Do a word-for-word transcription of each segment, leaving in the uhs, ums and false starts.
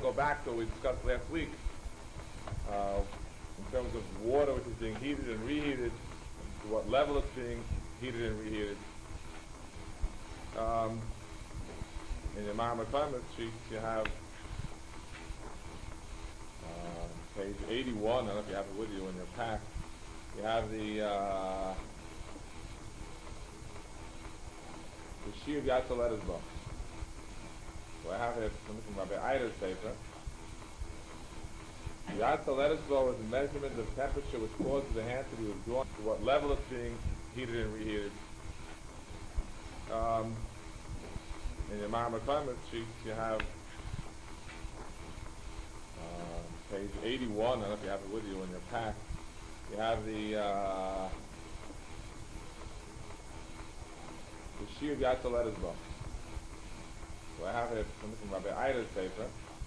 go back to what we discussed last week uh, in terms of water which is being heated and reheated, to what level it's being heated and reheated. Um, in your Ma'amar Climate sheet, you have uh, page eighty-one. I don't know if you have it with you in your pack. You have the uh, the Shir of Yatzel Edesbo. So I have it from Rabbi Eider's paper. The Yatzel Edesbo is a measurement of temperature which causes the hand to be withdrawn to what level it's being heated and reheated. Um, in your Ma'amar Climate sheet, you have uh, page eighty-one. I don't know if you have it with you in your pack. You have the uh, the Shir of Yatzel Edesbo. So I have it from Rabbi Eider's paper.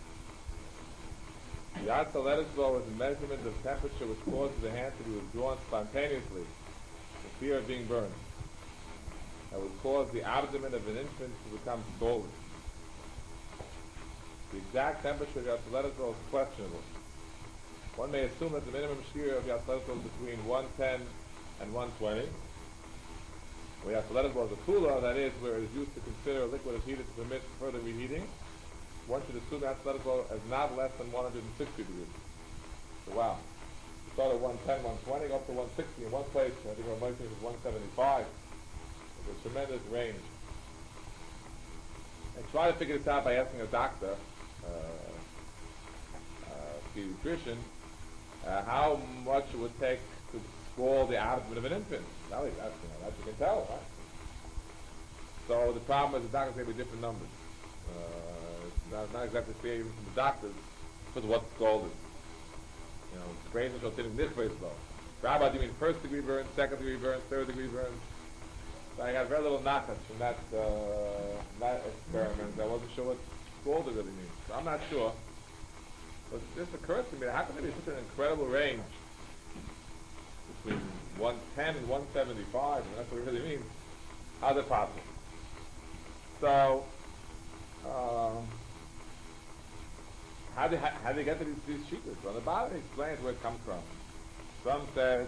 The Yatzel Edesbo is a measurement of temperature which causes the hand to be withdrawn spontaneously, for fear of being burned. That would cause the abdomen of an infant to become scalded. The exact temperature of Yatzel Edesbo is questionable. One may assume that the minimum shear of Yatzel Edesbo is between one ten and one twenty. Where Yatzel Edesbo is a kula, that is, where it is used to consider a liquid as heated to permit further reheating, one should assume Yatzel Edesbo as not less than one hundred sixty degrees. So wow. You start at one ten, one twenty, go up to one sixty. In one place, I think our motion is one seventy-five. It's a tremendous range. And try to figure this out by asking a doctor, uh, uh, pediatrician, uh, how much it would take to scald the abdomen of an infant. Now that's, you know, that you can tell, right? So the problem is the doctors may be different numbers. Uh, it's not, not exactly fair even from the doctors because of what's scalded. You know, grains and shortinic nichvei slow. Rabbi, do you mean first degree burn, second degree burn, third degree burn? So I got very little knowledge from that uh, that experiment. I wasn't sure what scalded really means. So I'm not sure. But this occurs to me, how can there be such an incredible range between one ten and one seventy-five, and that's what it really means? How's it possible? So, um, how do how, how do they get to these, these sheeters? So on the bottom it explains where it comes from. Some said,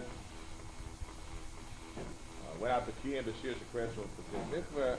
uh, went out to key and the shir shekresh was the mikveh.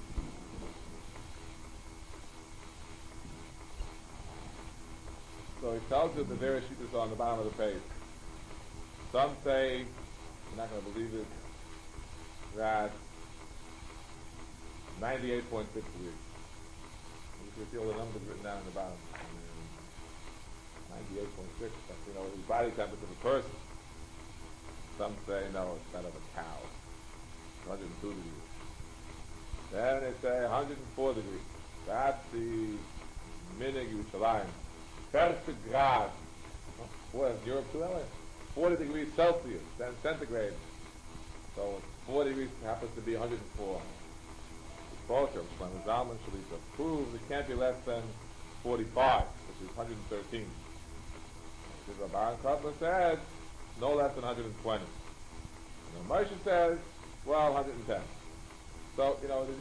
So he tells you the various sheeters are on the bottom of the page. Some say, you're not going to believe it, that ninety-eight point six degrees. You can see all the numbers written down in the bottom. ninety-eight point six, that's, you know, his body temperature of a person. Some say, no, it's that of a cow. one hundred two degrees. Then they say one hundred four degrees. That's the minig Yerushalayim. thirty grad. Boy, that's Europe too, that way. forty degrees Celsius, then centigrade. So forty degrees happens to be one hundred four. The culture of Shlomo Zalman should be approved. It can't be less than forty-five, which is one hundred thirteen. The Baron Kotler says no less than one hundred twenty. And the Moshe says, well, one hundred ten. So, you know, there's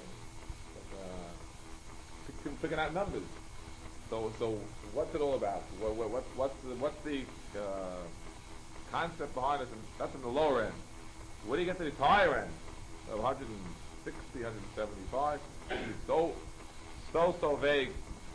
uh, picking out numbers. So, so what's it all about? What, what, what, what's the, what's the uh, concept behind it? And that's in the lower end. Where do you get to the higher end? Of one hundred sixty, one hundred seventy-five? It's so, so, so vague.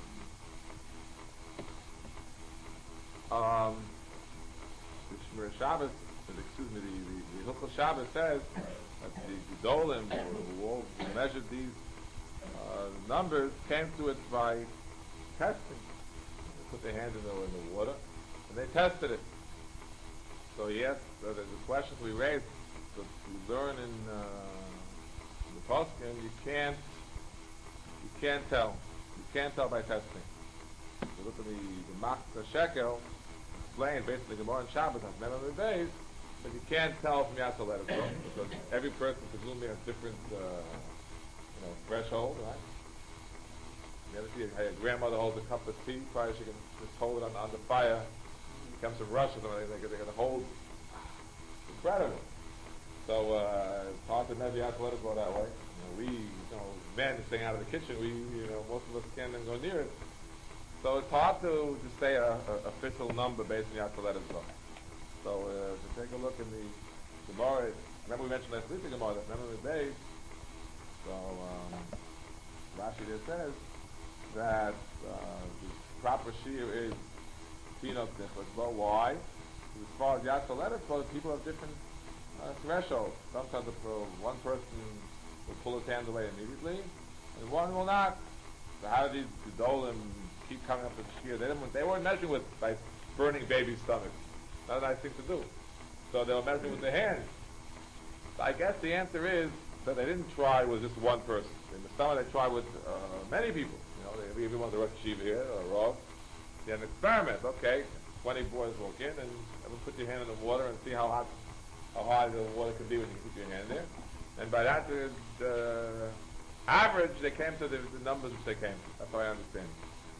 Um, the Shmir Shabbos, excuse me, the, the, the Hilchos Shabbos says that the Gedolim who all measured these uh, numbers came to it by testing. They put their hand in the, in the water and they tested it. So yes, uh, there's a question we raised that we learn in, uh, in the Poskim, you can't you can't tell. You can't tell by testing. You look at the, the Machzor Shekel, explained basically Gemara and Shabbos on many other days, but you can't tell from Yatzel Edesbo because every person presumably has different uh, you know, threshold, right? You ever see how your grandmother holds a cup of tea, probably she can just hold it on, on the fire. She comes from Russia, so they, they, they're going to hold. Incredible. So uh, it's hard to measure Yatzel Edesbo that way. You know, we, you know, men staying out of the kitchen, we, you know, most of us can't even go near it. So it's hard to, to say a, a official number based on Yatzel Letters book. So uh, to take a look in the Gemara, remember we mentioned last week the Gemara, remember the days. So um, Rashi there says that uh, the proper shear is Pinot Nichlas. Why? As far as Yatzel Letters book, people have different uh, thresholds. Sometimes if, uh, one person will pull his hand away immediately, and one will not. So how do these Gedolim keep coming up with shear? They didn't, they weren't measuring with by burning baby stomachs. Not a nice thing to do. So they were measuring with their hands. So I guess the answer is that they didn't try with just one person. In the summer they tried with uh, many people. You know, they, everyone's a Rosh Yeshiva here, or Rav. They had an experiment. Okay, twenty boys walk in and put your hand in the water and see how hot, how hot the water can be when you put your hand there. And by that, the, the average, they came to the, the numbers which they came to. That's how I understand.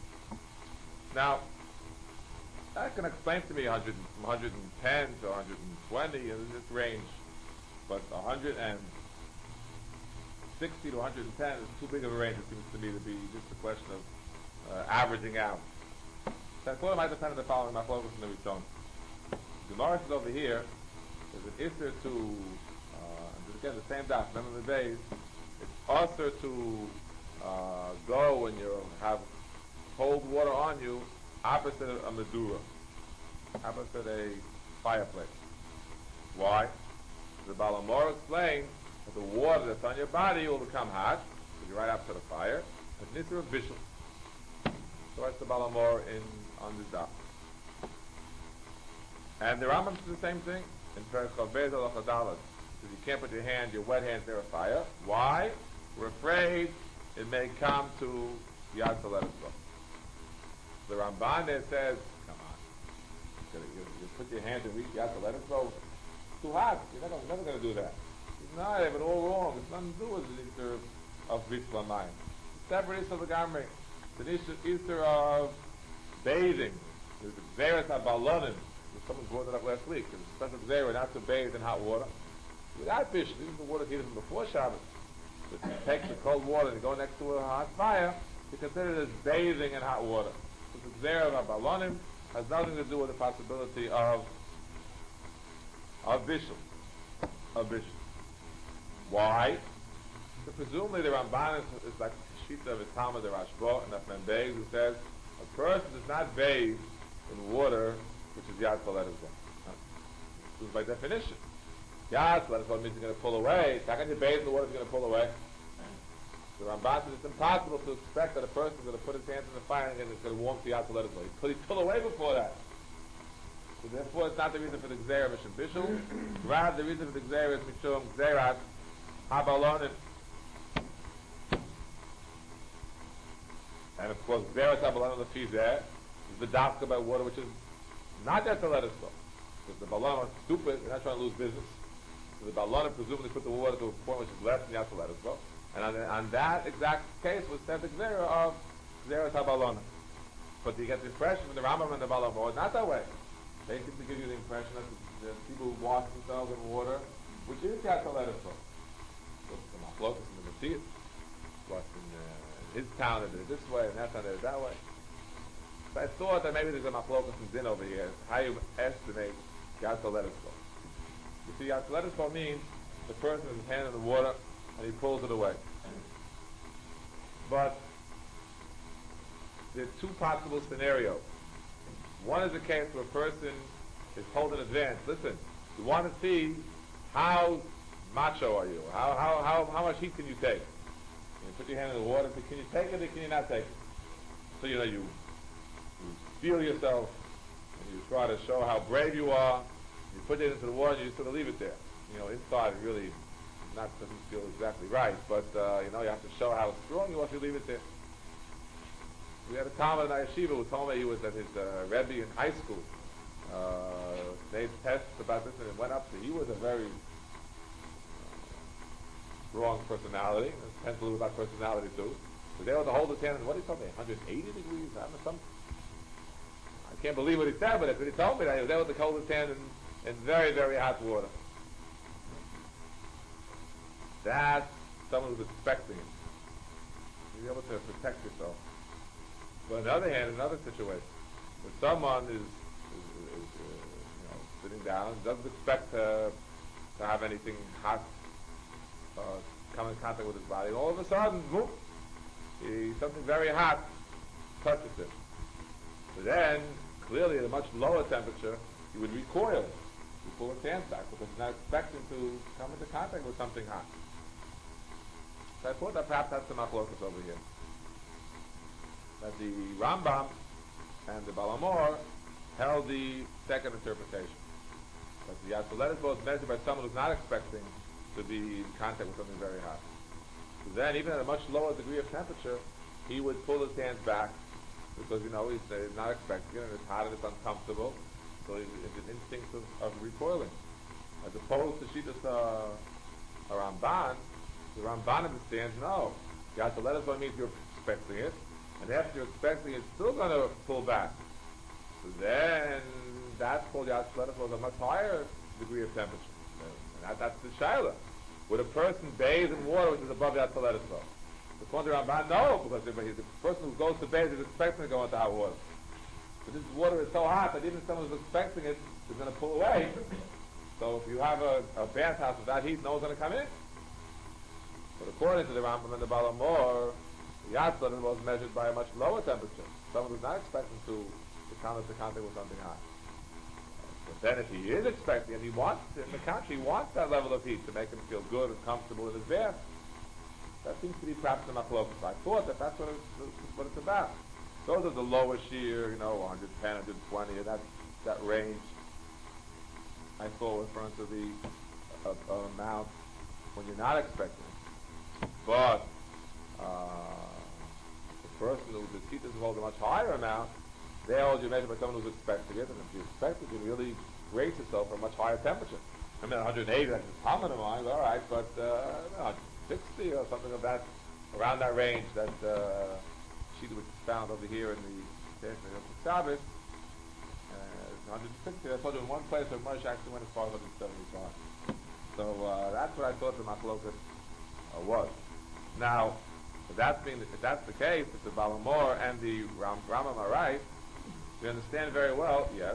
Now, that can explain to me one hundred, from one hundred ten to one hundred twenty in this range, but one hundred sixty to one hundred ten is too big of a range, it seems to me, to be just a question of uh, averaging out. So I thought it might depend on the following, my focus in the return. The Gemara is over here. There's an isser to, uh, and again, the same daf, remember the days, it's also to uh, go when you have cold water on you, opposite a medura, opposite a fireplace. Why? The Baal HaMaor explains that the water that's on your body will become hot, so you're right up to the fire. It's Nisr of Bishul. So that's the Baal HaMaor in on this daf. And the Rambam says the same thing in Perek Chavez Al Chadalas. You can't put your hand, your wet hands near a fire. Why? We're afraid it may come to Yatzel Letters book. The Ramban there says, come on, you, you, you put your hand and reach Yatzel Letters book. It's too hot. You're never, never going to do that. It's not, have it all wrong. It's nothing to do with the Easter of Bishul Mayim. It's separate Easter of the Gamri. It's an Easter of bathing. There's a Xeris HaBalonim. Someone brought it up last week. There's a special Xeris not to bathe in hot water. Without Bishul, even the water heated from before Shabbos. If you take the cold water and you go next to a hot fire, you consider it as bathing in hot water. So the Xeris HaBalonim has nothing to do with the possibility of of Bishul. Of Bishul. Why? So presumably the Ramban is, is like the Shita of his Talmud, the Rashba, and Afnan Beis, who says a person does not bathe in water which is Yatzel Letters book. This is by definition. Yatzel Letters book means you're going to pull away. How can you bathe in the water if you're going to pull away? The Ramban says it's impossible to expect that a person is going to put his hands in the fire and it's going to warm to Yatzel Letters book. He pull away before that. So therefore, it's not the reason for the Gzeira Mishum Bishul. Rather, the reason for the Gzeira is Mishum Gzeiras HaBalonim. And of course, Gzeiras HaBalonim Lefizeh is the dafka about water, which is not that to let us go. Because the Balonim are stupid, they're not trying to lose business. So the Balonim presumably put the water to a point which is less than Yatzel Letters go. And on, on that exact case was said the Gzeira of Gzeiras HaBalonim. But you get the impression from the Rambam and the Baal HaMaor, not that way. They seem to give you the impression that the, the people who wash themselves in water, which is Yatzel Letters go. So the Machlokas and the Matthias, what's in uh, his town, they did it this way, and that town they did it that way. So I thought that maybe there's a Machlokas and Din over here, how you estimate Yatzel Letters go. You see, Yatzel Letters go means the person has his hand in the water, and he pulls it away. But there are two possible scenarios. One is the case where a person is told in advance, listen, you want to see how macho are you? How, how, how, how much heat can you take? You put your hand in the water and say, can you take it or can you not take it? So you know, you, you feel yourself, and you try to show how brave you are, you put it into the water and you sort of leave it there. You know, inside it really not doesn't feel exactly right, but uh, you know, you have to show how strong you are if you leave it there. We had a Talmud in our yeshiva who told me he was at his uh, Rebbe in high school. Uh, made tests about this, and it went up to, he was a very uh, strong personality. It depends a little about personality too. But they were to hold his hand, what did he tell me, one hundred eighty degrees? I don't know, some, I can't believe what he said, but that's what he told me, that he was able to hold his hand in, in very, very hot water. That's someone who's expecting it. You're able to protect yourself. But on the other hand, another situation, if someone is, is, is uh, you know, sitting down and doesn't expect to, to have anything hot uh, come in contact with his body, and all of a sudden, whoop, he, something very hot touches him. So then, clearly at a much lower temperature, he would recoil. He pull his hands back because he's not expecting to come into contact with something hot. So I thought that perhaps that's the machlokas over here. That the Rambam and the Balamor held the second interpretation. That the Yatzoleres is measured by someone who's not expecting to be in contact with something very hot. So then, even at a much lower degree of temperature, he would pull his hands back because, you know, he's, uh, he's not expecting it, and it's hot and it's uncomfortable. So it's, it's an instinct of, of recoiling. As opposed to Shitas uh, Ramban, the Ramban understands, no, Yatzoleres means you're expecting it, and after you're expecting it, it's still going to pull back. So then, that's called Yatzoleres was a much higher degree of temperature. And that, that's the Shaila. Would a person bathe in water which is above Yatzoleres? According to Ramban, no, because the, the person who goes to bathe is expecting to go into hot water. But this water is so hot that even someone who's expecting it is going to pull away. So if you have a, a bathhouse without heat, no one's going to come in. But according to the Rambam and the Balamor, the Yatzoleres was measured by a much lower temperature. Someone who's not expecting to, to come into contact with something hot. But then if he is expecting and he wants, in the country, he wants that level of heat to make him feel good and comfortable in his bath, that seems to be perhaps the machlokas. I thought that that's what it's, what it's about. Those are the lower shear, you know, one ten, one twenty, and that, that range. I thought referring to the uh, uh, amount when you're not expecting it. But uh, the person who the teachers hold a much higher amount, they hold you measured by someone who's expecting it, and if you expect it, you really brace yourself for a much higher temperature. I mean, one eighty, that's a common of mine, all right, but uh, sixty or something of that, around that range, that uh, sheet which is found over here in the Station of the Shabbos, uh, one sixty. I told you in one place where Moshe actually went as far as one seventy-five. So uh, that's what I thought the machlokas uh, was. Now, if that's, being, if that's the case, if the Balamor and the Ram, Rambam are right, we understand very well, yes.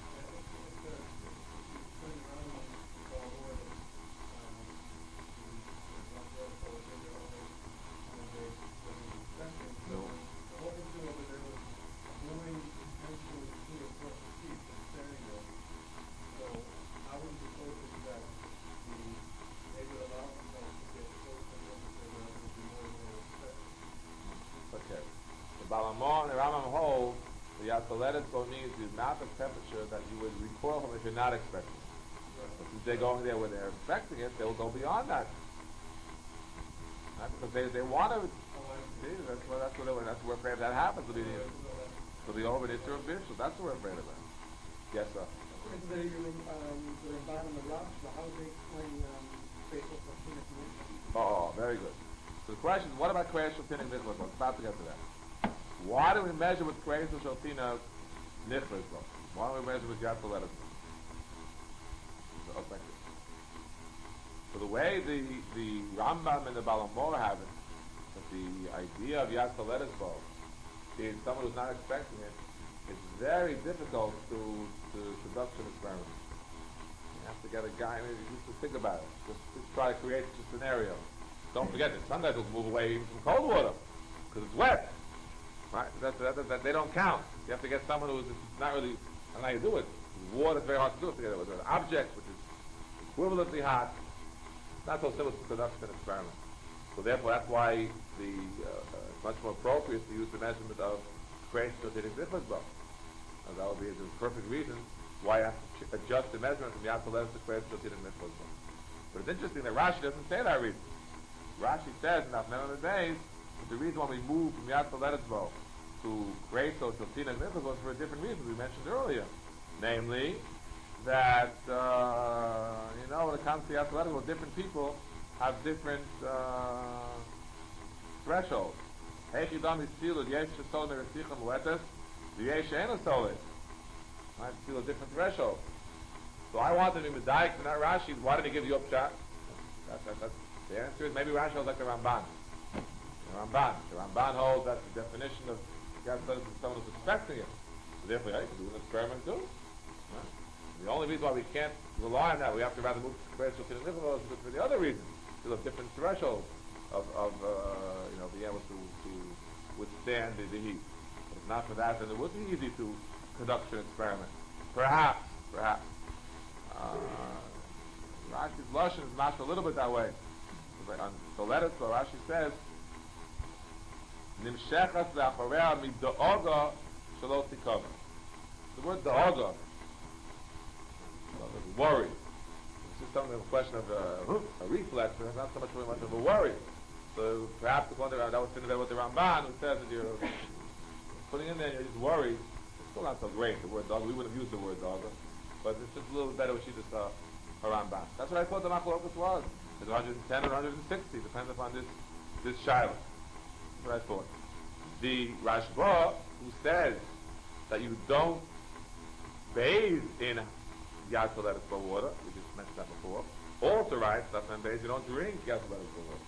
Balamor and the Rambam hold the Yatzoleres means the amount of temperature that you would recoil from if you're not expecting it. But since they're going there where they're expecting it, they'll go beyond that. Right? Because they, they want to see, that's what that's what that's what we're afraid of that happens to be the to the over the of Bishop. That's what we're afraid of. Yes, sir. The Ramban and the Rosh, how do they explain facial phonetic? Oh, very good. So the question is, what about Kreishel Pinning Nichlas? I'm about to get to that. Why do we measure with Kreishel Shaltina Nichlas? Why don't we measure with Yatzoleres? Oh, thank you. So the way the, the Rambam and the Balamor have it, that the idea of Yatzoleres is someone who's not expecting it, it's very difficult to, to conduct an experiment. You have to get a guy, maybe just to think about it. Just, just try to create a scenario. Don't forget that some guys will move away even from cold water because it's wet. Right? That, that, that, that, they don't count. You have to get someone who's not really, I don't know how you do it. Water is very hard to do it together with an object which is equivalently hot. It's not so simple to conduct an experiment. So therefore, that's why the uh, uh, it's much more appropriate to use the measurement of creation of the Nichlas bow. And that would be the perfect reason why I have to ch- adjust the measurement from Yatzoleres to creation of the Nichlas bow. But it's interesting that Rashi doesn't say that reason. Rashi says in the days that the reason why we moved from Yatzoleres bow to creation of the Nichlas was for a different reason we mentioned earlier. Namely, that, uh, you know, when it comes to Yatzoleres bow, different people have different uh, thresholds. Right? Feel a different threshold. So I want to be medayik, not Rashi. Why did he give you up shot? That, that, that, the answer is maybe Rashi holds like the Ramban. The Ramban. The Ramban holds that the definition of Yad Soledas is someone who's expecting it. So therefore, yeah, you can do an experiment too. Right? The only reason why we can't rely on that, we have to rather move to Kibbesh Shulchan Nicholas for the other reasons, because of different thresholds of, of uh, you know, being able to, to withstand the, the heat. But if not for that, then it would be easy to conduct an experiment. Perhaps, perhaps. Uh, Rashi's Lashon is not a little bit that way. On the letter, so Rashi says, Nimshechas le'achorea mido'oga shelo tikava. The word do'oga, worry. This is something, a question of uh, a reflex, but it's not so much very much of a worry. So perhaps the one that was thinking about the Ramban, who says that you're putting in there, you're just worried. It's still not so great, the word dog. We would have used the word dog, but it's just a little bit better when she just uh, a Ramban. That's what I thought the Machlokas was. It's one hundred ten or one hundred sixty, depends upon this this Shiloh. That's what I thought. The Rashba, who says that you don't bathe in Yad Soledas for water, we just mentioned that before, also writes that when bathe you don't drink Yad Soledas for water.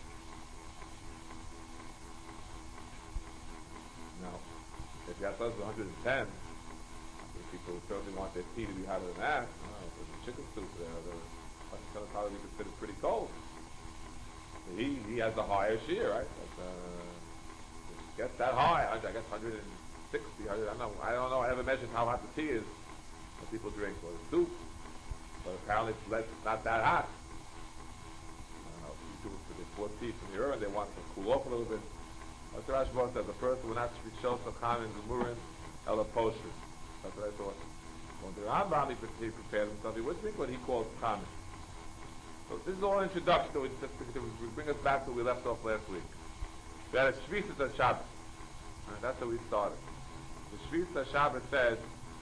Now, if Yad Soledas is one hundred ten, I think people certainly want their tea to be hotter than that. I don't know, if there's a chicken soup there, that's going to probably be considered pretty cold. He he has the higher shear, right? But, uh, gets that high. I guess one hundred sixty. I don't know. I don't know. I haven't measured how hot the tea is that people drink or the soup. But apparently it's less, not that hot. I don't know. People they pour tea from here and they want to cool off a little bit. That's what Rashba says. The person will not be shos acham in gemurin ela posher. That's what I thought. When the Rambam he prepared himself, he would think what he calls chamin. So this is all introduction to, to, to bring us back to where we left off last week. We had a Shvisas Shabbos. Right, that's how we started. The Shvisas Shabbos says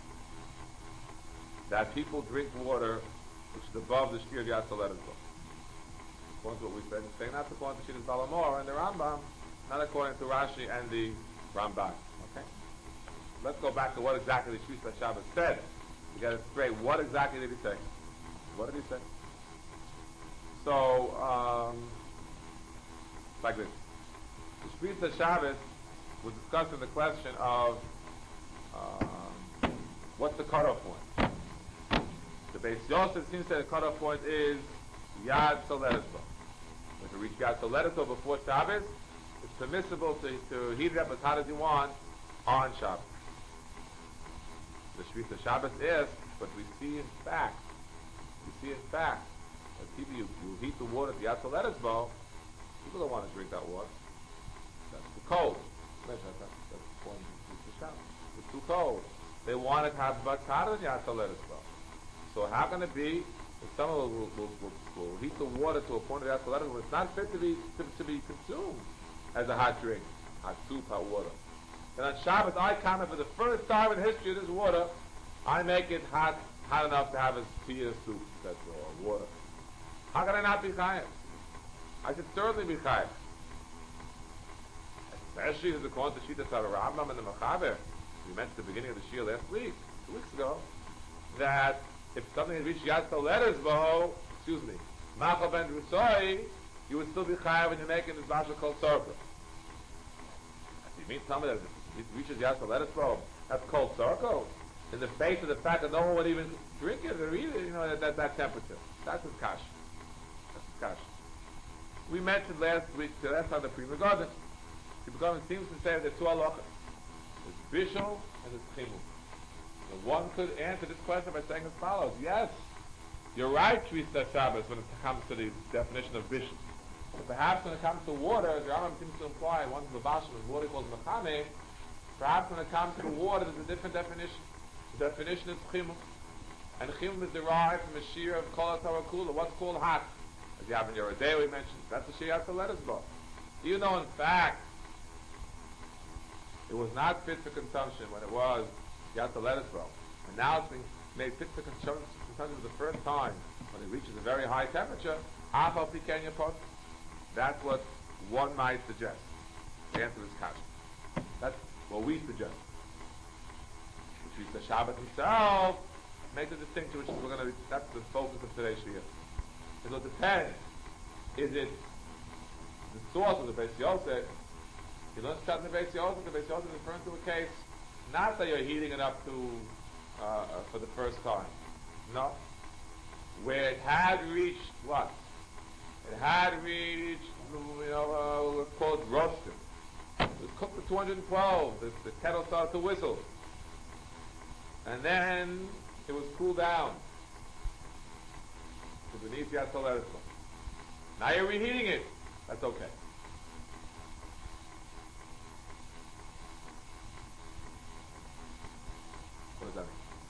that people drink water which is above the Shir of Yad Soledas. According to what we said, saying not according to Shitas Balamor and the Rambam, not according to Rashi and the Ramban. Okay? Let's go back to what exactly the Shvisas Shabbos said. To get it straight, what exactly did he say? What did he say? So, um, it's like this. The Shvisas Shabbos was discussing the question of um, what's the cutoff point. The Beis Yosef seems that the cutoff point is Yad Soledas. If you reach Yad Soledas before Shabbos, it's permissible to, to heat it up as hot as you want on Shabbos. The Shvisas Shabbos is, but we see in fact, we see in fact, that people, you, you heat the water at the Yad Soledas bowl, people don't want to drink that water. That's too cold. That's, that's, that's one, it's too cold. They want it to have much hotter than Yad Soledas bowl. So how can it be that someone will, will, will, will, will heat the water to a point of Yad Soledas when it's not fit to be to, to be consumed as a hot drink, hot soup, hot water? And on Shabbos, I comment for the first time in the history of this water, I make it hot, hot enough to have a tea or soup, that's all, water. How can I not be chayav? I should certainly be chayav. Especially as according to Shitas Rambam and the Mechaber. We mentioned at the beginning of the Shir last week, two weeks ago, that if something had reached Yad Soledas bow, excuse me, Machal ben Rusoi, you would still be chayav when you're making this basha called circle. You mean tell me that if it reaches Yad Soledas bow, that's called circle? In the face of the fact that no one would even drink it or eat it, you know, at that, that temperature. That's his kash. That's his kash. We mentioned last week, so that's on the Pri Megadim. The Megadim seems to say there's two halachas. There's bishul and there's chimul. So one could answer this question by saying as follows: yes, you're right, Shvisas Shabbos, when it comes to the definition of bishul. But perhaps when it comes to water, the Rambam seems to imply one of the bashim is water called mechame. Perhaps when it comes to water, there's a different definition. The definition is chimul, and chimul is derived from a shear of kol kula, what's called hot. As you have in your day, we mentioned that's the shear Yad Soledas bow. Even though in fact it was not fit for consumption when it was Yad Soledas bow, and now it's being made fit for consumption for the first time when it reaches a very high temperature. Afal pikenya pot. That's what one might suggest. The answer is kasha. That's what we suggest. Which is the Shabbos himself makes a distinction, which is we're going to. That's the focus of today's shir. It will depend. Is it the source of the Beis Yosef You learn Pshat in the Beis Yosef. The Beis Yosef is referring to a case, not that you're heating it up to uh, uh, for the first time. No, where it had reached what? It had reached, you know, uh, what's called roasted. It was cooked at two hundred twelve. The, the kettle started to whistle, and then it was cooled down to beneath the Yatzalet. Now you're reheating it. That's okay. What does that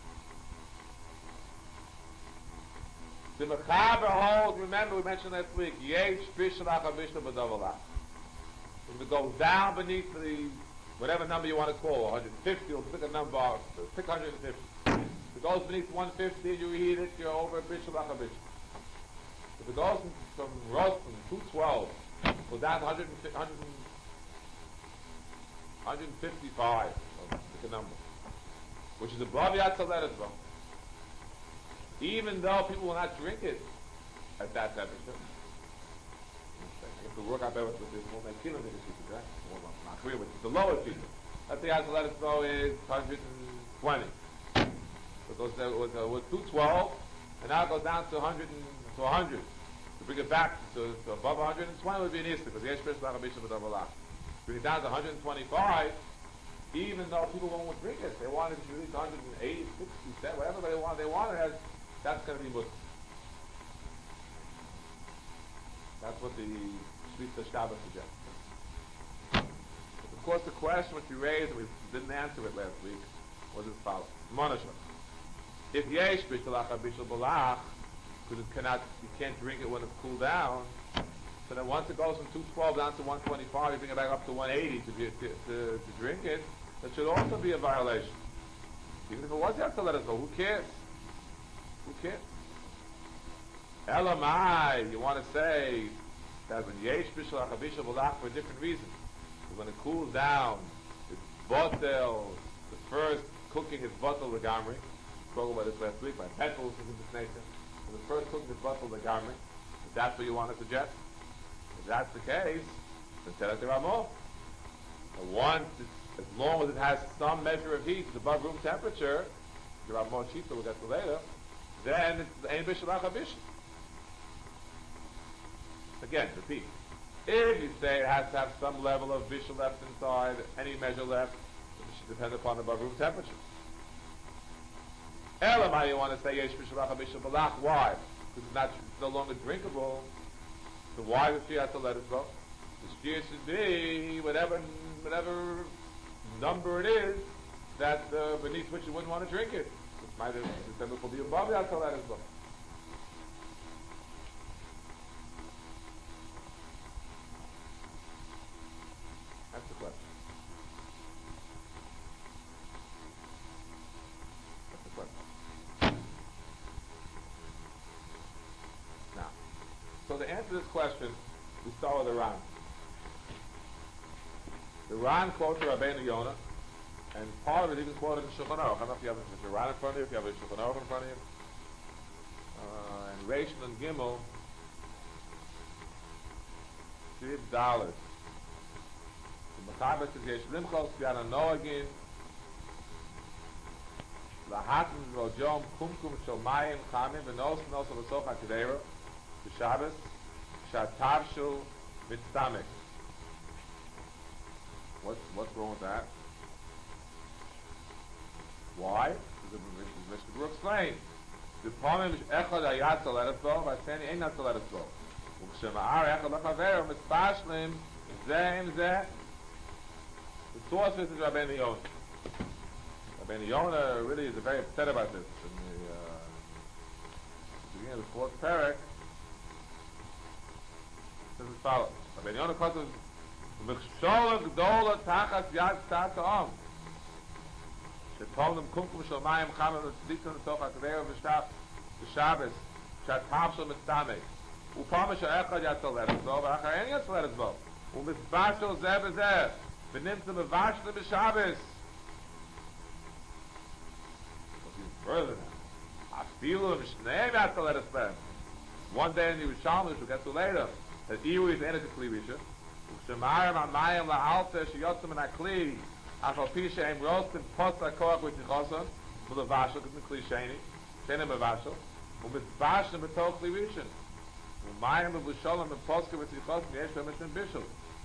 mean? The Mechaber holds, remember we mentioned last week, Yesh Bishalach HaMishnah B'Dovalach. If it goes down beneath the, whatever number you want to call, one hundred fifty, or pick a number, pick one hundred fifty. If it goes beneath one hundred fifty and you reheat it, you're over Bishalach HaMishnah. If it goes from roast from two twelve, goes down to one hundred, one hundred, one hundred fifty-five, so pick a number, which is above Yatzalet as well. Even though people will not drink it at that temperature, you have to work out better with this. We'll make killing this right? Well, not clear, but the lower people. Let's say Yatzalet is one hundred twenty. So it goes there with, uh, with two twelve, and now it goes down to one hundred and, to one hundred. To bring it back to, to above one hundred twenty would be an issue, because the Yesh Bishalach HaMishnah B'Dovalach. Bring it down to one hundred twenty-five. Even though people won't drink it, they want it to reach one hundred eighty, sixty, seventy, whatever they want, they want it as, that's going to be Muslim. That's what the Shlita Shabbos suggests. Of course, the question which you raised, and we didn't answer it last week, was as follows. Monashah. If Yesh Bishalach HaMishnah, because it cannot, you can't drink it when it's cooled down, so then once it goes from two twelve down to one twenty-five, you bring it back up to one eighty to, be, to, to, to drink it, that should also be a violation. Even if it was, you have to let us go. Who cares? Who cares? Elamai, you want to say that when Yesh Bishalach HaMishnah B'Dovalach for a different reason. When it cools down, it's botel, the first cooking is botel legamri. We spoke about this last week, by petals is in this nature. When the first cooking is botel legamri, if that's what you want to suggest, if that's the case, then tell it to Ramah. And once, it's, as long as it has some measure of heat, it's above room temperature, the Ramah Shita, we'll get to later, then it's Ein Bishalach HaMishnah. Again, repeat. If you say it has to have some level of bishul left inside, any measure left, it should depend upon the above room temperature. Elamai, you want to say Yesh Bishalach HaMishnah B'Dovalach. Why? Because it's not, it's no longer drinkable. So why does she have to let it go? The shir should be whatever, whatever number it is that uh, beneath which you wouldn't want to drink it. It might have, the will be above that, so let it go. That's the question. That's the question. Now, so to answer this question, we start with the Ran. The Ran quotes Rabbeinu Yonah, and part of it even quoted in Shulchan Aruch. I don't know if you have a Ran in front of you, if you have a Shulchan Aruch in front of you. Uh, and Reish and Gimel, Shib Dalet. Mechaber says Yesh Limchos Piana Noagin Lahatim Rojom Kumkum Shomayim Chamim V'nos Nos V'soch HaKedera B'Shabbos Shatavshu Mitztamek. What's what's wrong with that? Why? Because the Mishnah Berurah explained the Pomim is Echad Hayat Tzaleres Bo V'Aseni Ein Not Tzaleres Bo U'Kshema'ar Echad L'Chaveru Mitzpashlim Zeh Im Zeh. The source of this is Rabbeinu Yonah. Rabbeinu Yonah really is very upset about this. In the, uh, the beginning of the fourth parak, this is as follows. Rabbeinu Yonah calls it V'chshola Gdola Tachas Yad Tzat Ha'am Shetom Dem Kumkum Shomayim Chamim V'Tzditzon V'Toch HaKedera V'Shabbos Shatavshel Mitztamei U'Pama She'echad Yad Tzaleres Bo V'Achar Ein Yad Tzaleres Bo U'Mitzvashel Zeh B'Zeh V'nimtze Mevashle B'Shabbos. Further now, Afilu V'Shneim Yad Tzaleres Bo. One day in the Yerushalmi, which we'll get to later, that Iru is Enes Kli Rishon, Shemayim amayim la'alter sheyotzim in akli afal pi she'em rostim post ha'koach v'tichoson v'levashel k'tim kli sheni shenem mevashel u'mitzvashel b'toch li rishon u'mayim v'vusholem v'poska v'tichoson yesh v'mitzvim bishel.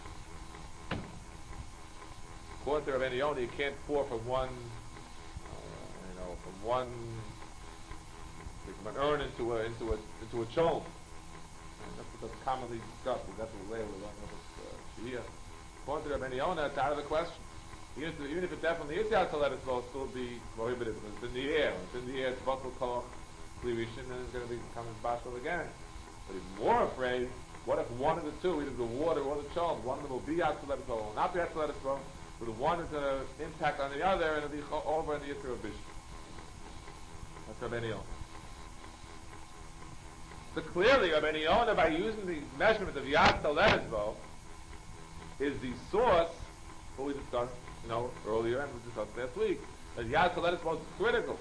According to Rabbeinu Yonah, you can't pour from one, uh, you know, from one, from an urn into a into a into a cholm. And that's what's commonly discussed. That's what we're learning with Shia. According to Rabbeinu Yonah, it's out of the question. Even if, even if it definitely is out to let it flow, it'll still be prohibited. It's in the air. It's in the air. It's buckle koch, klivishin, and it's going to be coming bashal again. But he's more afraid. What if one of the two, either the water or the cholm, one of them will be out to let it flow, will not be out to let it flow? So the one is going to impact on the other, and it'll be over in the Yisra of Bishop. That's Rabbeinu Yonah. So clearly, Rabbeinu Yonah, by using the measurement of Yad Taledesbo, is the source, what we discussed, you know, earlier, and we discussed last week, that Yad Taledesbo is critical.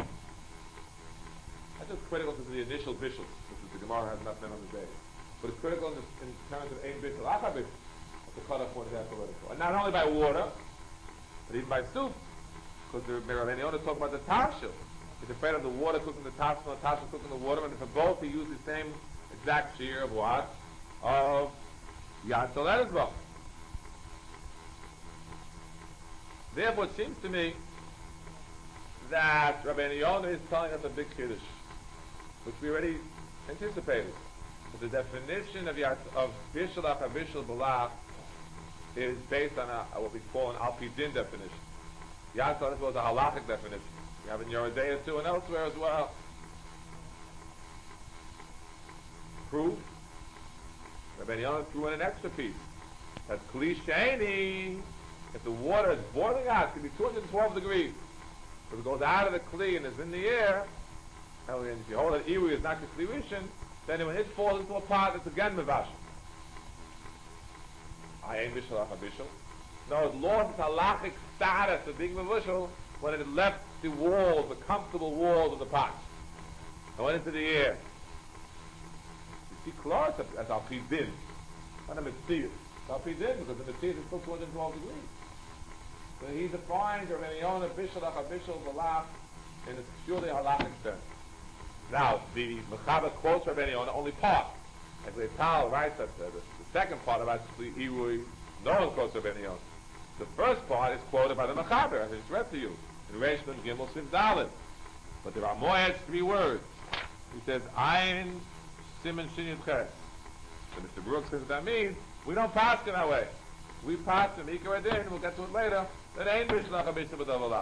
Not just critical to the initial Bishop, which the Gemara has not been on the day, but it's critical in, the, in terms of Ein Bishop, Acha Bishop. The cutoff point is Yad. And not only by water, but even by soup. Because the Rabbeinu Yonah talking about the tashil. He's afraid of the water cooking the tashil and the tashil cooking the water, and for both he used the same exact shear of what? Of Yad Taledesbo. Therefore it seems to me that Rabbeinu Yonah is telling us a big kiddush, which we already anticipated. But the definition of Yad, of Bishul Acha Bishul Balach is based on a, a, what we call an Al-Pi-Din definition. Yad Taledesbo is a halachic definition. You have in Yerodea too and elsewhere as well. Proof. Rabbeinu Yonah threw in an extra piece. That's Kli Sheni. If the water is boiling out, it can be two hundred twelve degrees. If it goes out of the Kli and is in the air, and if you hold that Iwi is not the Kli Rishon, then when it falls into a pot, it's again Mevash. I ain't Bishul Acha Bishul. No, it lost its halachic status of being Mevushal when it left the walls, the comfortable walls of the pot, and went into the air. You see, close as Al-Pi-Din, not a Mitzvah. It's Al-Pi-Din because the Mitzvah is still two hundred twelve degrees. So he defines Rabbeinu Yonah Bishul Acha Bishul Balach in its purely halachic sense. Now, the Mechaber quotes Rabbeinu Yonah only part. As they tell, right, that the, the, the second part about the Iwi, no one quotes Rabbeinu Yonah. The first part is quoted by the Mechaber, as it's read to you, in Reish Nun Gimel Sif Dalet. But there are more adds three words. He says, Ayin Siman Shin Yud Ches. So Mister Brooks says that means we don't pass in our way. We pass in Ikar Adin, we'll get to it later, that ain't Bishul Acha Bishul B'Davalach.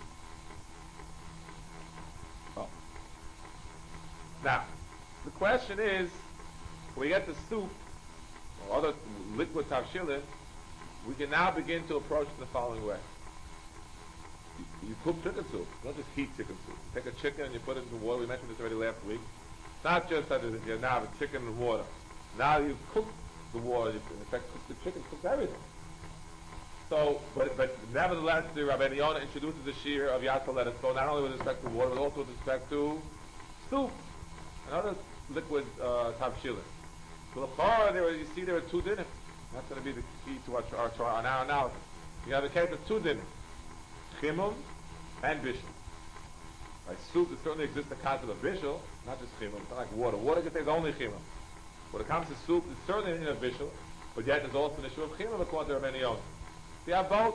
Now, the question is, when we get to soup, or other liquid tavshilin, we can now begin to approach it the following way. You, you cook chicken soup. You don't just heat chicken soup. You take a chicken and you put it in the water. We mentioned this already last week. It's not just that you now have a chicken and water. Now you cook the water. You, in effect, cook the chicken, cook everything. So, but, but nevertheless, the Rabbeinu Yonah introduces the shear of Yad Taledesbo, not only with respect to water, but also with respect to soup. Another liquid uh, tavshilin. So the Chorah, there, you see there are two dinim. That's going to be the key to our, our, our, our analysis. You have a case of two dinim. Chimum and bishul. By soup, there certainly exists the concept of bishul, not just chimum. It's not like water. Water can say it's only chimum. When it comes to soup, it's certainly an issue of bishul, but yet there's also an issue of chimum according to Rabbeinu Yonah. So you have both.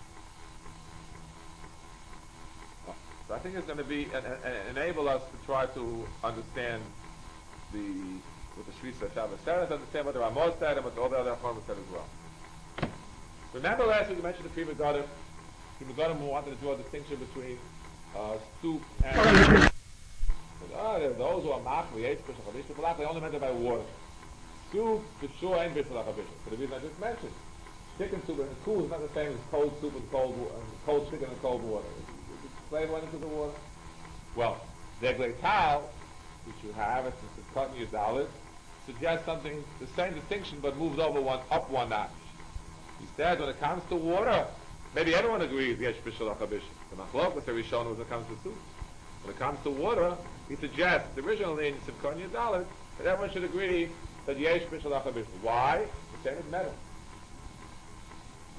So I think it's going to be an, an, enable us to try to understand the what the Shri Shabbos said, understand what the Ramos said, and what all the other Chachamim said as well. Remember last week we mentioned the Pri Megadim. Pri Megadim wanted to draw a distinction between uh, soup and oh, there's those who are machli, they only meant it by water. Soup for sure ain't bishul acha bishul, for the reason I just mentioned. Chicken soup and cool is not the same as cold soup and cold uh, cold chicken and cold water. Flavor went into the water. Well, the Egleital, which you have, since it's cutting your dollars, suggests something, the same distinction, but moved over one, up one notch. He said, when it comes to water, maybe everyone agrees, yes, bishul acha bishul. The machlokas are Rishon when it comes to soup. When it comes to water, he suggests, originally in Simchon Yadalit, that everyone should agree that yesh bishul acha bishul. Why? The same as metal.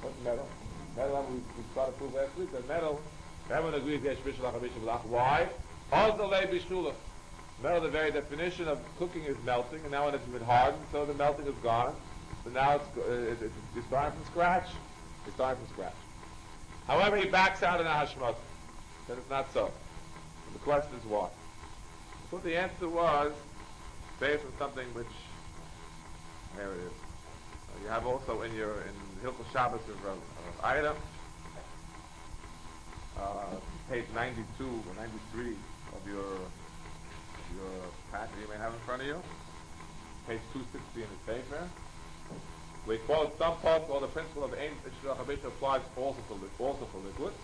What's metal? Metal, we, we started to prove last week that metal, everyone agrees Yesh Bishul Achar Bishul B'lach. Why? Hozalei Bishulach. Metal, the very definition of cooking is melting, and now when it's been hardened, so the melting is gone. So now it's, uh, it, it, it's starting from scratch. It's starting from scratch. However, he backs out in Hashmot. That it's not so. And the question is why? So the answer was based on something which, there it is. Uh, you have also in your in Hilchos Shabbos of uh, item, uh, page ninety-two or ninety-three of your your packet you may have in front of you, page two sixty in the paper. We quote some parts where the principle of Ein Bishul Achar Bishul applies also for li- also for liquids.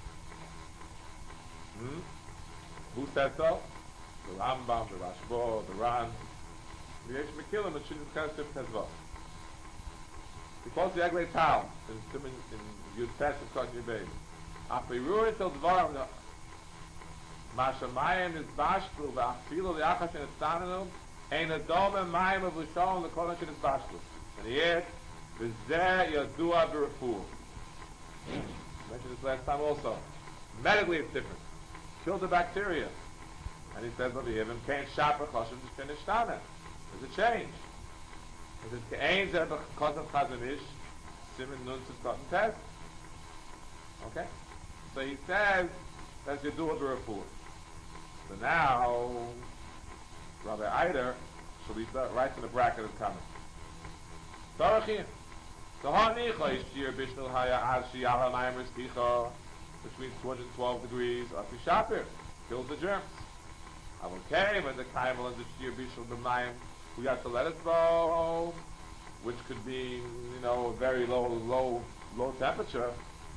Hmm? Who said so? The Rambam, the Rashba, the Ran, the Yesh Mekilim, and Shin Kesef Tezvah. Because the Eglei Tal in Simon in Yud Tes of Kod Yibei, Apirurin Tel Dvaram Mashamayim is Bashlu v'Achfilu v'Achash and Etzanenu Ein Adom and Mayim of Lishon l'Kolon Shin is Bashlu. And here, V'zeh Yadua B'Refu. Mentioned this last time also. Medically it's different. Kill the bacteria. And he says over here, V'im Kain Shaper Choshev D'Shin Ishtana. There's a change. It is Ein Zeh B'Chosem Chazanish Simen Nun Tzidkot and Tez. Okay? So he says that's Yadua B'Refu. So now, Rabbi Eider, Shalita, writes in the bracket of comment. Tarachin. So Hanicha is Shir Bishul Haya Ashi Ala Mayim Risticha, which means two hundred twelve degrees, Afi Shapir, kills the germs. Okay, when the Kaimal and the Shir Bishul B'Mayim, we got to let it go, which could be, you know, very low, low, low temperature.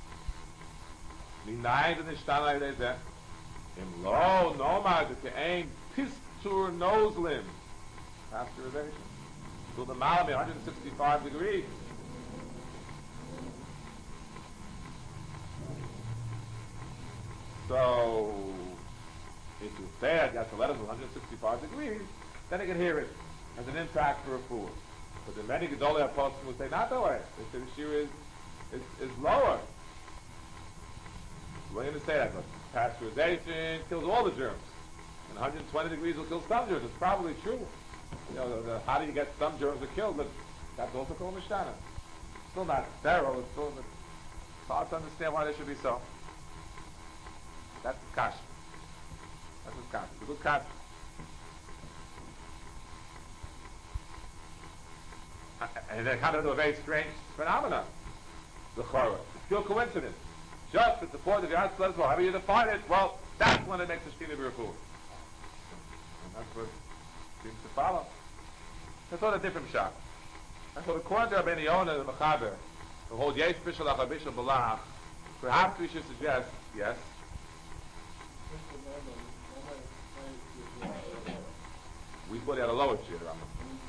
Minayin and Ishtanai Lezeh. Im lo, nomad, the Ke'ain, Pistur nose limb. Pasteurization. To the Malami, one hundred sixty-five degrees. So, if you say it, you have to let it to one hundred sixty-five degrees, then you can hear it as an impact for a fool. But the many Gedolei Apostle will say not that way. They say the shear is, is, is lower. We're going to say that, but pasteurization kills all the germs. And one hundred twenty degrees will kill some germs. It's probably true. You know, the, the, how do you get some germs to kill? But that's also called Mishnah. Still not sterile. It's still it's hard to understand why they should be so. That's the kash. That's the kash. It's a good kash. And they're kind of a very strange phenomenon. The chorah. It's pure coincidence. Just at the point of the Yad Slezbo, however you define it, well, that's when it makes a Shkina B'Refu. And that's what seems to follow. That's not a different shot. And so according to Rabbeinu Yonah and the Mechaber, who hold Yesh Bishul Achar Bishul B'Lach, perhaps we should suggest, yes? We thought he had a lower share, Rambam.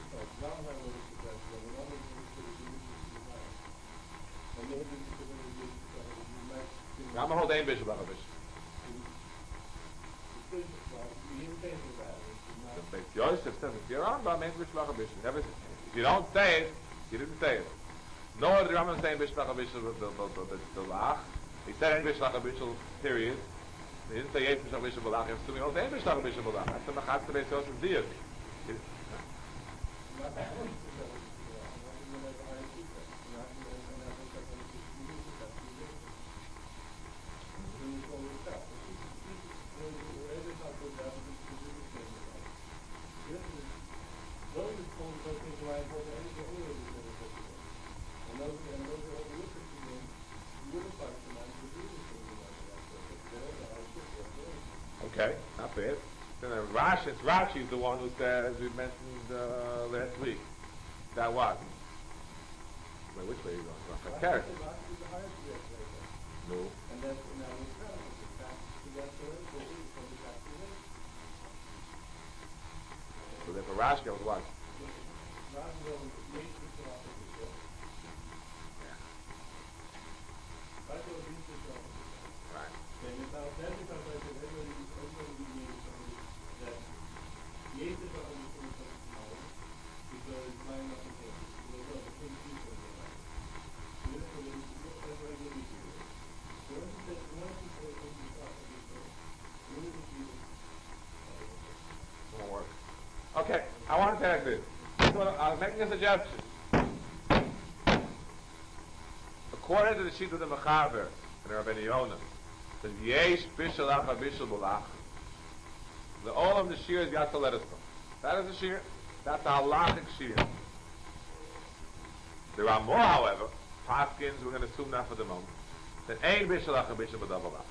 Rambam hold Ein Bishul Achar Bishul. The Beis Yosef says, if you're on, Ein Bishul Achar Bishul. Never, if you don't say it, he didn't say it. Nor did Rambam say Ein Bishul Achar Bishul B'Lach. He said Ein Bishul Achar Bishul, period. He didn't say Ein Bishul Achar Bishul B'Lach. He was assuming Ein Bishul Achar Bishul B'Lach. That's the Mechatz Beis Yosef Diyah. Okay, not bad. Then uh, Rashi, it's Rashi is the one who says, as we mentioned uh, last week, that what? Wait, which way are you going? Okay. No. So therefore Rashi goes what? Okay, I want to take this. So I'm making a suggestion. According to the sheet of the Mechaber and the Rabbeinu Yonah, the Yesh Bishal Acha Bishal Bulach, the all of the shear is Yatsa Let Us Go. That is the shear. That's the halachic shear. There are more, however, Paskins, we're going to assume that for the moment, that Ein Bishal Acha Bishal Bulach.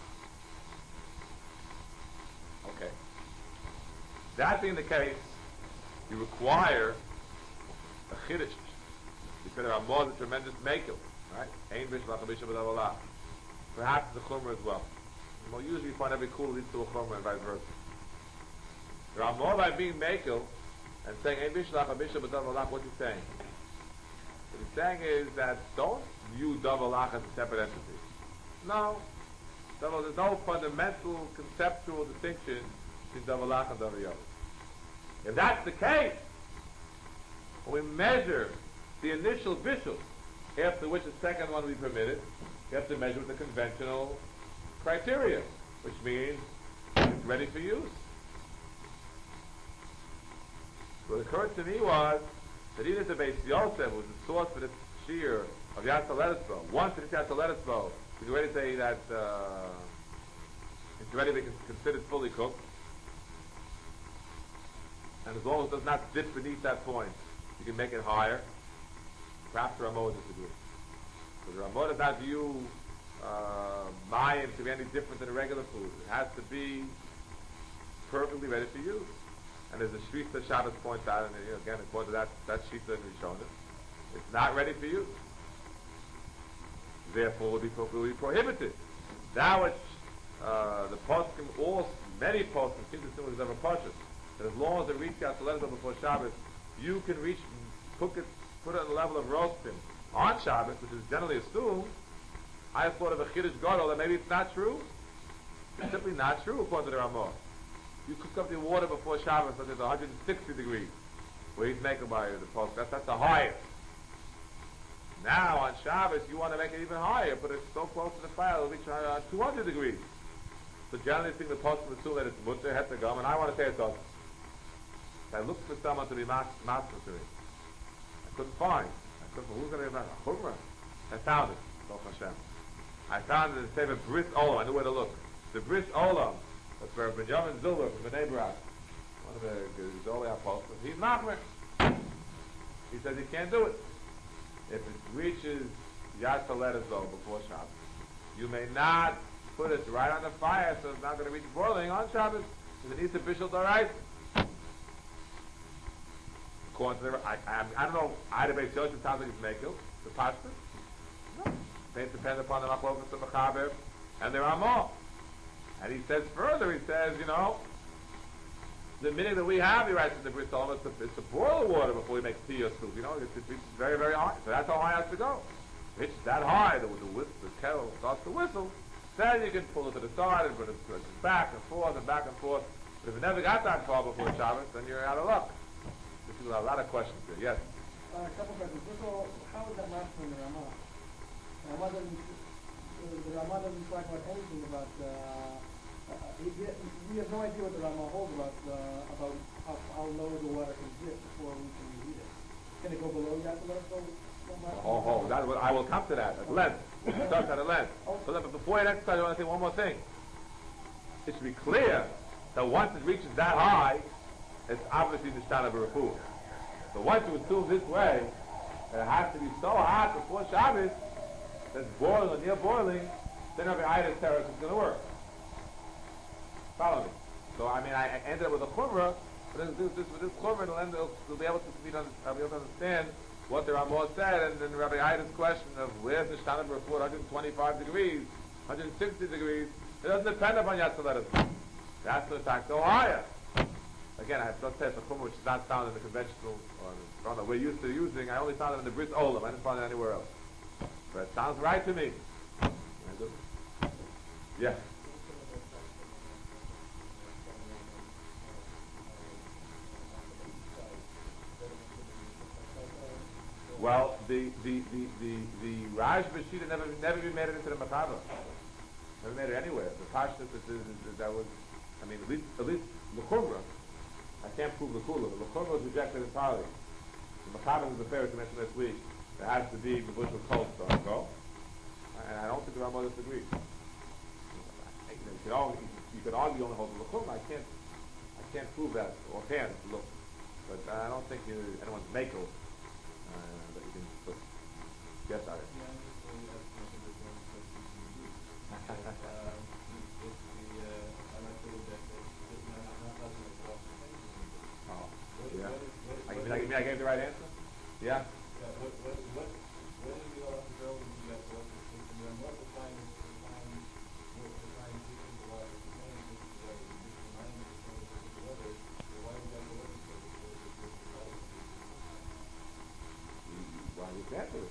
Okay. That being the case, you require a chiddush. Because there are more than tremendous makel, right? Ein Bishal Acha Bishal Bulach. Perhaps the chumrah as well. Well, usually you find every kul leads to a chumrah and vice versa. There are more by being makel and saying Ein Bishal Acha Bishal Bulach. What's he saying? What he's saying is that don't view Davalach as a separate entity. No. There's no fundamental conceptual distinction between Davalach and Davayot. If that's the case, when we measure the initial bishul, after which the second one will be permitted, you have to measure with the conventional criteria, which means it's ready for use. What occurred to me was that even if the Beis Yosef was the source for this shear of Yatsa Letisbo, once it's Yatsa Letisbo, we can already say that uh, it's already been considered fully cooked. And as long as it does not dip beneath that point, you can make it higher. Perhaps the Ramah would disagree. But the Ramah does not view uh, mayim to be any different than a regular food. It has to be perfectly ready for use. And as the Shvita Shabbos points out, and you know, again, according to that, that Shvita in Rishonim, it's not ready for use. Therefore, will be, will be prohibited. That which uh, the poskim, all many poskim seem to assume is never pashut. That as long as it reaches out to let it go before Shabbos, you can reach, cook it, put it on the level of roasting on Shabbos, which is generally assumed. I have thought of a chiddush gadol that maybe it's not true. It's simply not true according to the Ramah. You cook up the water before Shabbos, so it's one hundred sixty degrees. Where he's making by the post. That's, that's the highest. Now on Shabbos, you want to make it even higher, but it's so close to the fire, it'll reach uh, two hundred degrees. So generally speaking, the post will assume that it's mutter, het to gum, and I want to say it doesn't. So I looked for someone to be mas- master to me. I couldn't find. I couldn't, who's going to be a chumrah? I found it. Baruch Hashem. I found it in the Sefer Bris Olam. I knew where to look. The Bris Olam. That's where Benjamin Zilber from Bnei Brak, one of the Gedolei apostles, he's machmer. He says he can't do it. If it reaches Yatsa Letisbo before Shabbos, you may not put it right on the fire, so it's not going to reach boiling on Shabbos, because it needs a bishul d'oraisa. According to the, I, I, I don't know, either Beis Yosef sounds like it's Mekel, the pasta. No. It depends upon the machlokas of Mechaber, and there are more. And he says further, he says, you know, the minute that we have, he writes in the Bris Olam, it's, it's to boil the water before we make tea or soup, you know, it's, it's very, very high. So that's how high it has to go. If it's that high, that with the, whist, the kettle starts to whistle, then you can pull it to the side and put it back and forth and back and forth. But if it never got that far before Shabbos, then you're out of luck. This is a lot of questions here. Yes? Uh, a couple questions. First of all, how is that not from the Ramah? The Ramah doesn't, the Ramah doesn't talk about anything about, uh, uh, he, he, we have no idea what the Ramah holds about, uh, about how, how low the water can dip before we can reheat it. Can it go below that to let it go? Oh, oh, that, I will come to that at length. We'll talk at length. So that, but before I exercise, I want to say one more thing. It should be clear that once it reaches that high, it's obviously Nishtana B'Refuah. So once you assume this way, that it has to be so hot before Shabbos, that's boiling or near boiling, then every item terrace is going to work. Follow me. So I mean, I, I ended up with a chumrah, but this, this, with this chumrah, it'll, end, it'll, it'll be able to be, I'll be able to understand what the Ramah said, and then Rabbi Ida's question of where's the Nishtana B'Refuah, one hundred twenty-five degrees, one hundred sixty degrees, it doesn't depend upon Yatsa Letisbo. That's the fact go higher. Again, I have just said the chumrah which is not found in the conventional, or the we're used to using. I only found it in the Bris Olam. I didn't find it anywhere else. But it sounds right to me. Yeah. Well, the the the the, the Raj Bashida never never been made it into the Mechaber. Never made it anywhere. The Pashtus that was, I mean, at least at least the chumrah. I can't prove the kula. The kula was rejected entirely. The Machaber is the fair to mention this week. There has to be the bushel cold start. Go. And I don't think the Ramah disagrees. You, know, you, can argue, you can argue on the whole of the kula. I can't. I can't prove that offhand. Look, but I don't think you, anyone's makel uh, that you can just guess at it. Oh, yeah. I, you mean, I, you mean I gave the right answer? Yeah. Why you can't do it?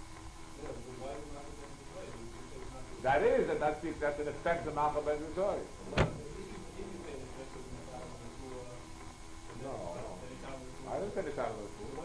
That is, that that's, the, that's an effect of Malcha Ben Rizori. No, no. I didn't finish out of the school.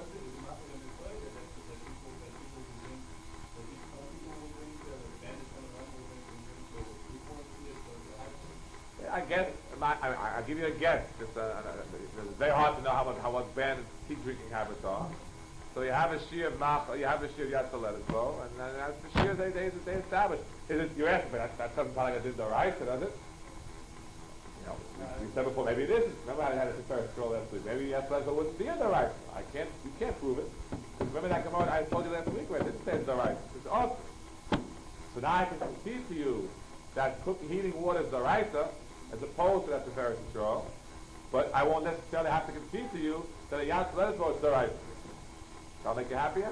Yeah, I guess, I, I, I'll give you a guess. Just, uh, uh, it's very hard to know how much, how much banned tea drinking habits are. So you have a shear of Mach, you have a shear of Yatzalet as well, and then that's the shear they, they, they established. Is it, you're asking, but that, that doesn't sound like I did the right, does it? You know, we, we said before, maybe it isn't. Remember I had a first scroll last week. Maybe Yatzalet wouldn't be in the right. I can't, you can't prove it. Remember that Gemara I told you last week where I didn't say it's the right. It's awesome. So now I can concede to you that cooking, heating water is the right, as opposed to that Tiferes Yisrael. But I won't necessarily have to concede to you that a Yatzalet is the right. I'll make you happier?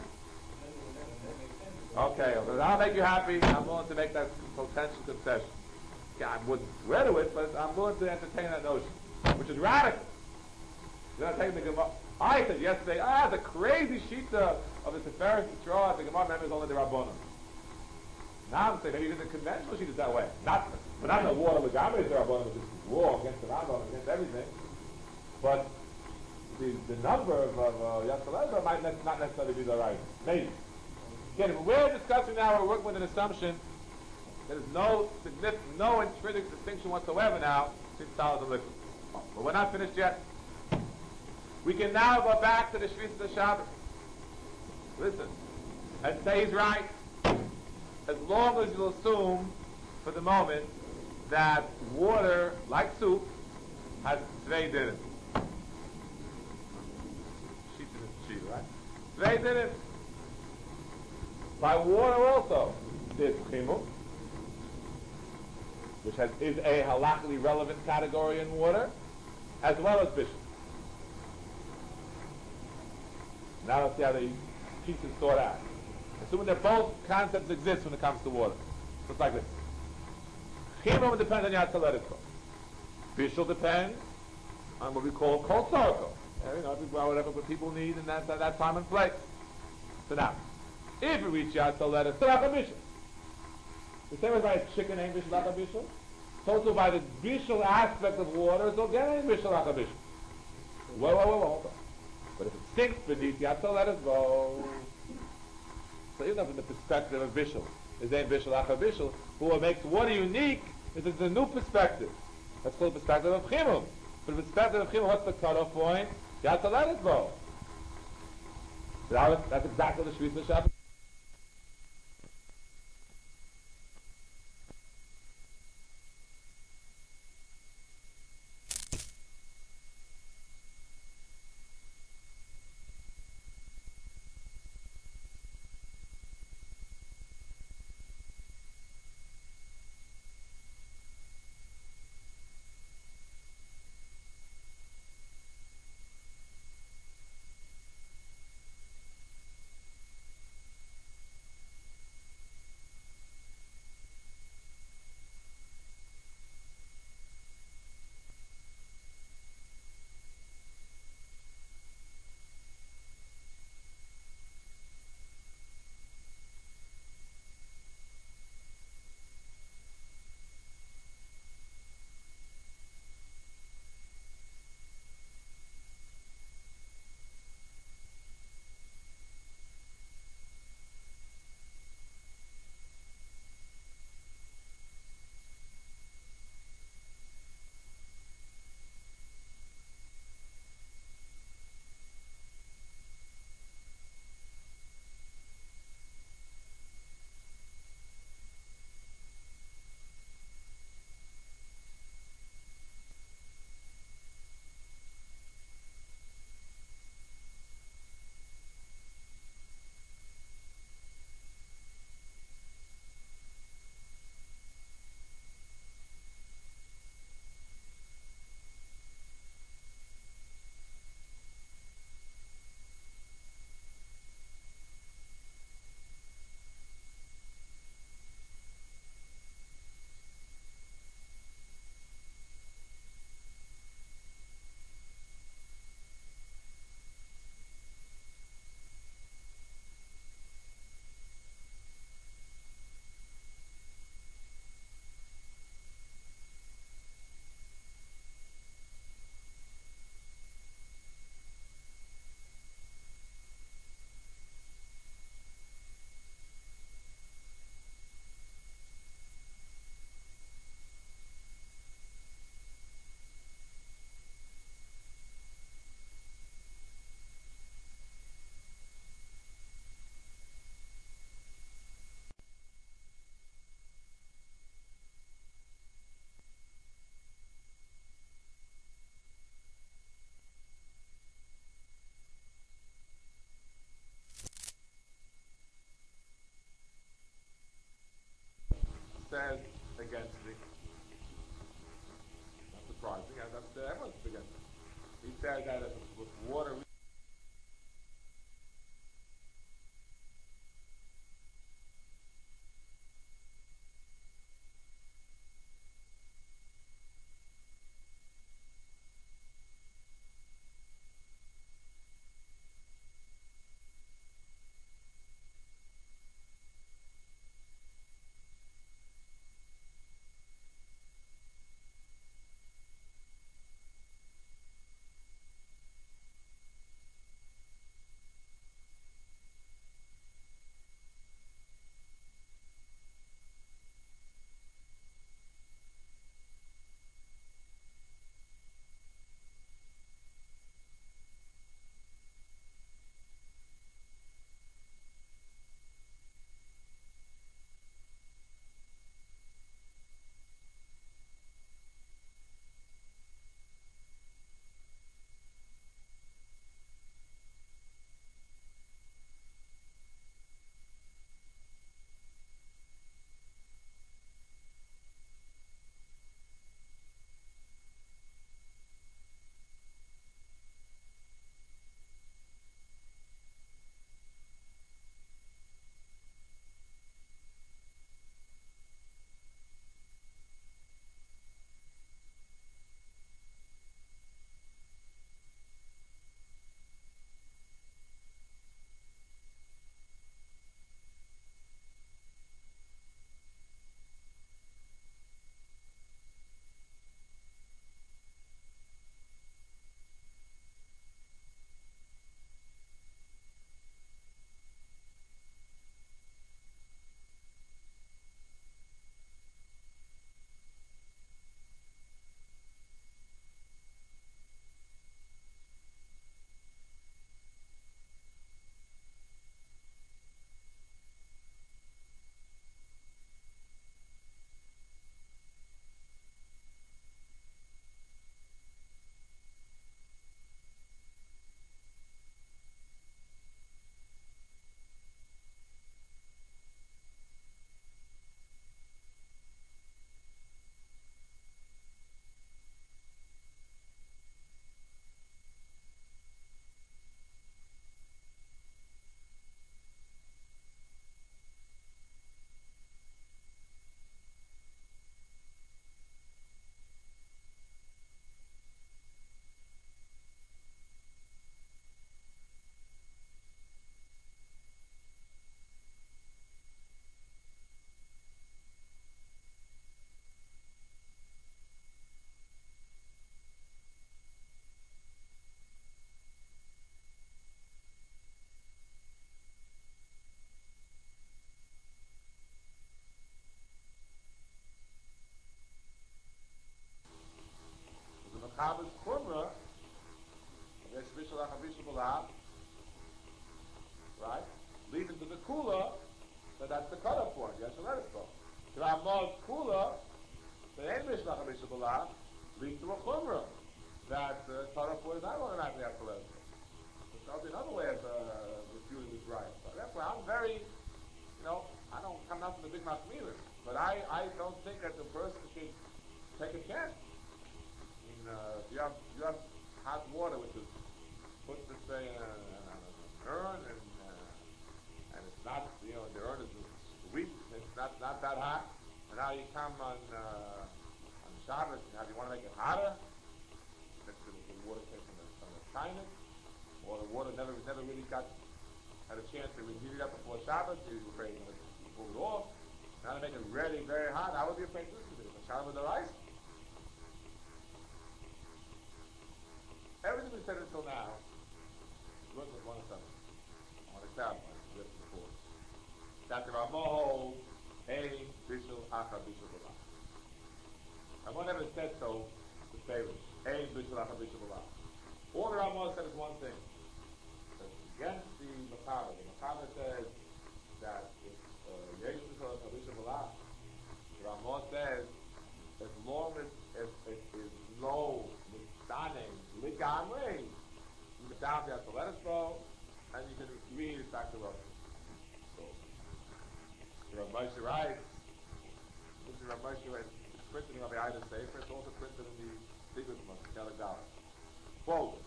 Okay, well, I'll make you happy. I'm willing to make that potential concession. Yeah, I wouldn't swear to it, but I'm willing to entertain that notion, which is radical. You're not taking the Gemara. I said yesterday, ah, the crazy shita of the Tiferes Yisrael, the Gemara remember is only the Rabbanon. Now I'm saying maybe even the conventional shita is that way. Not, but not the war of the Gamma is the Rabbanon, which is war against the Rambam, against everything. But The, the number of, of uh, Yatzalet might ne- not necessarily be the right. Maybe. Again, we're discussing now, we're working with an assumption that there's no significant, no intrinsic distinction whatsoever now between solids and liquids. But we're not finished yet. We can now go back to the Shvisa of Shabbos. Listen, and say he's right. As long as you'll assume, for the moment, that water, like soup, has Tzvei din it. Right? They did it by water also. There's chimuk, which has, is a halachically relevant category in water, as well as bishul. Now let's see how the pieces sort out. Assuming that both concepts exist when it comes to water. Just like this. Chimuk depends on Yatzalet. Bishul depends on what we call kol tzorko. You know, whatever people need in that, that, that time and place. So now, if we reach out to let us Tzarach HaBishul, the same as by chicken ain't Bishul Ach HaBishul, so too by the Bishul aspect of water, so again ain't Bishul Ach HaBishul. Whoa, whoa, whoa, hold on. But if it sinks beneath, you have to let it go. So even from the perspective of Bishul, is ain't Bishul Ach HaBishul, but what makes water unique is it's a new perspective. That's called the perspective of Chimum. From the perspective of Chimum, what's the cutoff point? You have to let it go. That's exactly the Shvisa Shabbos. He says that if with water the Mechaber's Chumrah, there's Bishul HaChabishul B'Lav, right? Leading to the Kula, so that's the cutoff point. You have to let us go. The Ramah's Kula, the ain't Bishul HaChabishul B'Lav, leads to a Chumrah. That uh, cutoff point is not automatically have to let us go. So there'll be another way of uh, refuting this right. So therefore, I'm very, you know, I don't come out from the big mouth either. But I, I don't think that the person should take a chance. I mean, uh, if you have, you have hot water, which is put, let's say, in a, in an urn, and, uh, and it's not, you know, the urn is weak, it's not, not that hot, and now you come on, uh, on Shabbos, and now you want to make it hotter, mix it with the water came from the, from the china, or the water never, never really got, had a chance to reheat it up before Shabbos, you were afraid to pull it off. Now to make it really very hot, I would be afraid to listen to it. The Shabbos with the rice. Everything we said until now, works with one assumption. I want to clarify this before. That the Ramah holds, Ein Bishul Acha Bishul B'Lav. Ramah never said so to Pharaoh. Ein Bishul Acha Bishul B'Lav. All the Ramah said is one thing. That's against the Mechaber. The Mechaber says that if Yesh Bishul Acha Bishul B'Lav, the Ramah says, as long as it is no Mitzaneh, Ligamre, you can down, you have to let us go, and you can read it back to us. So, Rav Moshe writes, this is Rav Moshe writes, it's printed in Rabbi Ida Sefer, it's also printed in the Secret Moshe, Kelag Dalet. Quote,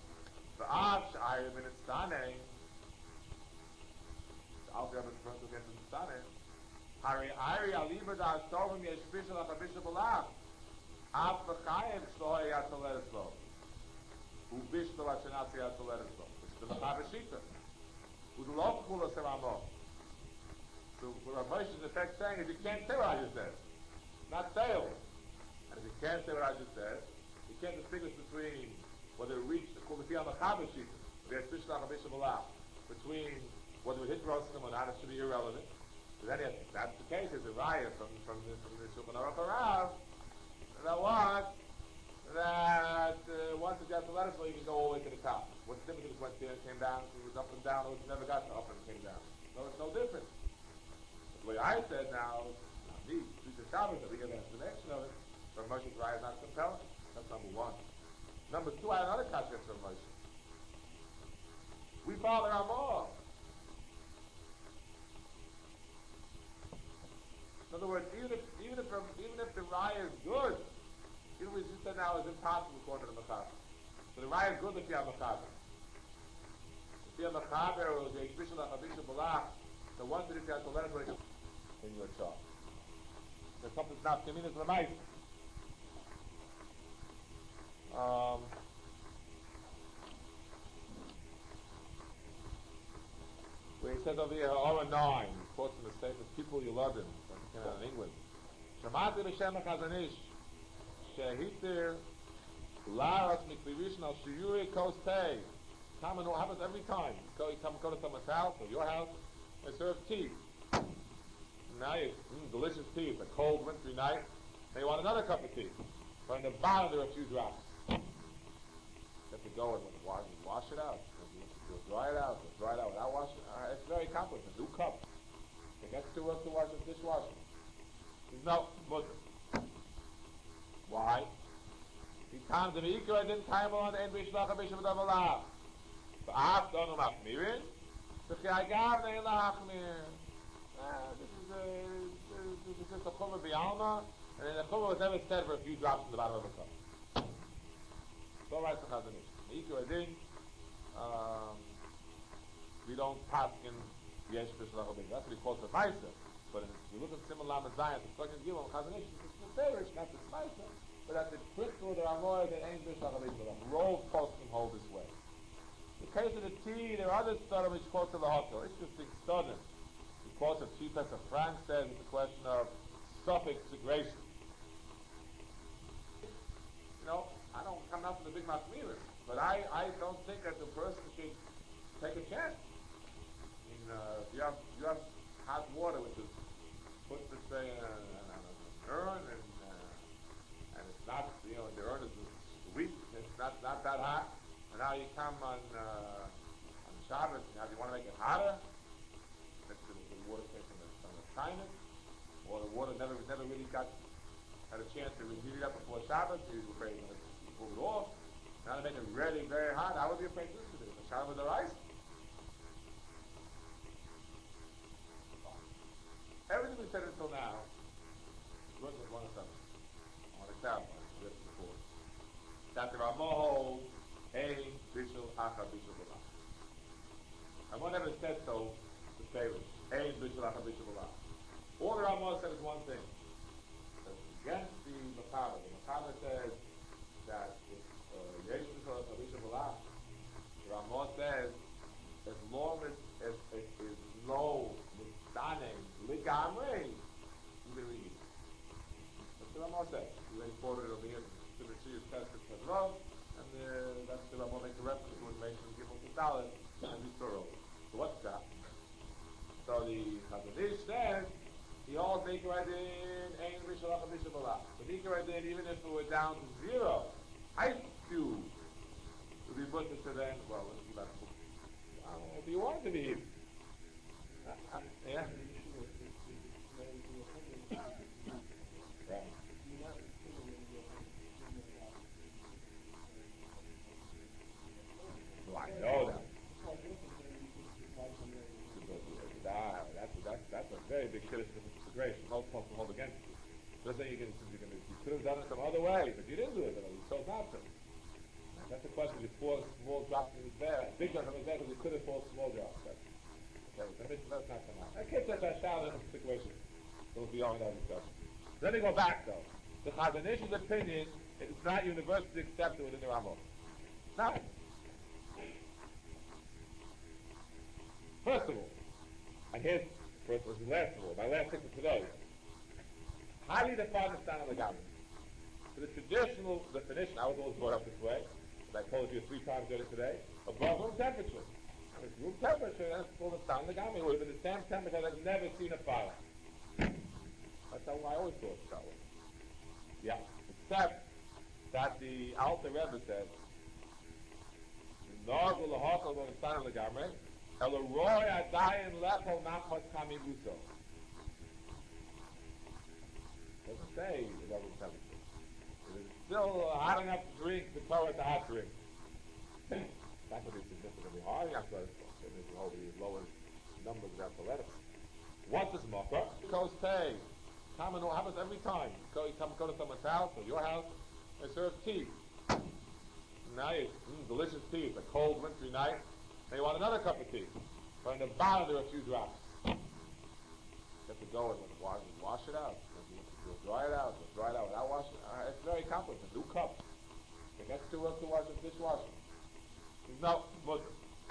V'yimer da Ashtovim yesh bishul ha-chabishul b'lach. Af v'chayim shloho yatzoleres lo. U'bishul ha-shenatzi yatzoleres lo. It's the Mechaber Shita. U'd'lo k'chula seramo. So what Rav Moshe is in effect saying is you can't say what I just said. Not sales. And if you can't say what I just said, you can't distinguish between whether it reached the Kulafiyah Mechaber Shita, the Bishul ha-chabishul b'lach, between whether it hit Rosanim or not, it should be irrelevant. But then if that's the case, there's a riot from, from the, from the Shulchan Aruch Harav, that what? That uh, once it got to letter flow, you can go all the way to the top. What's the difference went there and came down, it was up and down, or it never got to up and came down. No, it's no different. But the way I said now, not me, Tuesday Shabbos, that we get an explanation of it, from Moshe's riot is not compelling. That's number one. Number two, I have another concept from Moshe. We follow our law. In other words, even if even if even if the raya is good, even we just said now is impossible according to the Mechaber. So the raya is good if you have Mechaber. If you have Mechaber or the Bishul ha-chabishul b'lach, the one that if you have to let it break in your shop. There's something that's not coming into the mic. Um where he says over here, oh and nine, he quotes in the statement, people you love him, like in England. Shamati l'shem ha-chazanish, shehitir laras mikvivishin al shiyuri kostei. Come and it happens every time. Go, you come, go to someone's house or your house, they serve tea. Now you, mm, delicious tea, it's a cold wintry night, and you want another cup of tea. But in the bottom there are a few drops. You have to go and wash, wash it out. You'll dry it out, you'll dry it out without washing. Uh, it's very complicated. New cup. It gets to work to wash the dishwasher. There's no mutter. Why? He comes to the Ikra didn't time on the end Bishlach Bishop of Allah. But after on Machmirin, the Chayagav Neil Achmir. This is a this is just a Chumah B'Alma, and then the Chumah was never said for a few drops in the bottom of the cup. So writes the Chazanish. The Ikra didn't. Um, we don't pass in Yesh Bishulach HaBin. That's what he calls the Maisa. But if you look at Simon Lamed Zion, the second Gilon Chazanish, it's the Ferish, not the Maisa, but that's the principle that Amoy that ain't Bishulach HaBin. Rove Poskim hold this way. In the case of the tea, there are other studies which quote to the Hotel. Interesting studies. He quotes a Chief Professor Frank says it's a question of suffix segregation. You know, I don't come out from the big Machmirim. But I, I don't think that the person should take a chance. I mean, uh, if you have, you have hot water which is put, let's say, in a, in an urn, and, uh, and it's not, you know, the urn is weak, it's not, not that hot, and now you come on, uh, on Shabbos, now you want to make it hotter, mix it with the water taken from the kindness, or the water never, never really got, had a chance to reheat it up before Shabbos, so you're afraid to pull it off. Now to make it really very hot, I would be afraid to do this. The Shabbos with the rice. Everything we said until now, look at one assumption. I want to clarify this before. That the Ramah holds a Bishul Acha Bishul B'lach. And one never said so to favor. A Bishul Acha Bishul B'lach. All the Ramah said is one thing. That's against the Mechaber. The Mechaber says that if Yesh Bishul Acha Bishul B'lach, the Ramah says, as long as it is no mistanem ligamrei, you can read it. That's the Ramah says. We already quoted it over here from the Shir Test of Tezrov, and uh, that's the Ramah makes a reference to information and give us the salad and be thorough. So what's that? So the Chazanish says he holds Nikra Din Ein Bishul Acha Bishul B'lach. The Nikra Din, even if it were down to zero, ice cube would be put into then. Well, let's see about it. If you want to be, uh, uh, yeah. Right. Well, I know that. That's that's that's a very big criticism of consideration. Most people hold against you. Just saying you can you can you could have done it some other way, but you didn't do it. You chose not to. That's the question. If four small drops is there, big drops is there because we could have four small drops. That's, okay, that's, that's not come out. I can't touch that shout in a situation. So we'll be on that discussion. Let me go back though. The Chazon Ish's opinion is not universally accepted within the Ramah. Not. First of all, and here's first was the last of all, my last thing for today. Highly defined the stand of the government. For the traditional definition, I was always brought up this way, as I told you three times earlier today, above room temperature. If it's room temperature, then it's called the stand of the government. It would have been the same temperature that I've never seen a fire. That's how I always thought it that way. Yeah, except that the Alter Rebbe said, "Nagul lahakol on the stand of the government." Elroy Adayin Lepo Nachmas Kamibuso. Doesn't say the level temperature. It is still hot enough to drink the Torah to hot drink. That could be significantly hard. That's what it is over the lower numbers that's the letter. What's this mocha? Goes say, come and happens every time. Go, you come go to someone's house or your house, they serve tea. Now it's mm, delicious tea. It's a cold wintry night. And you want another cup of tea. But in the bottom there are a few drops. You have to go and wash, wash it out. You'll dry it out. You'll dry it out without washing it. Uh, it's very complicated. A new cup. It gets too well to wash the dishwasher. No, but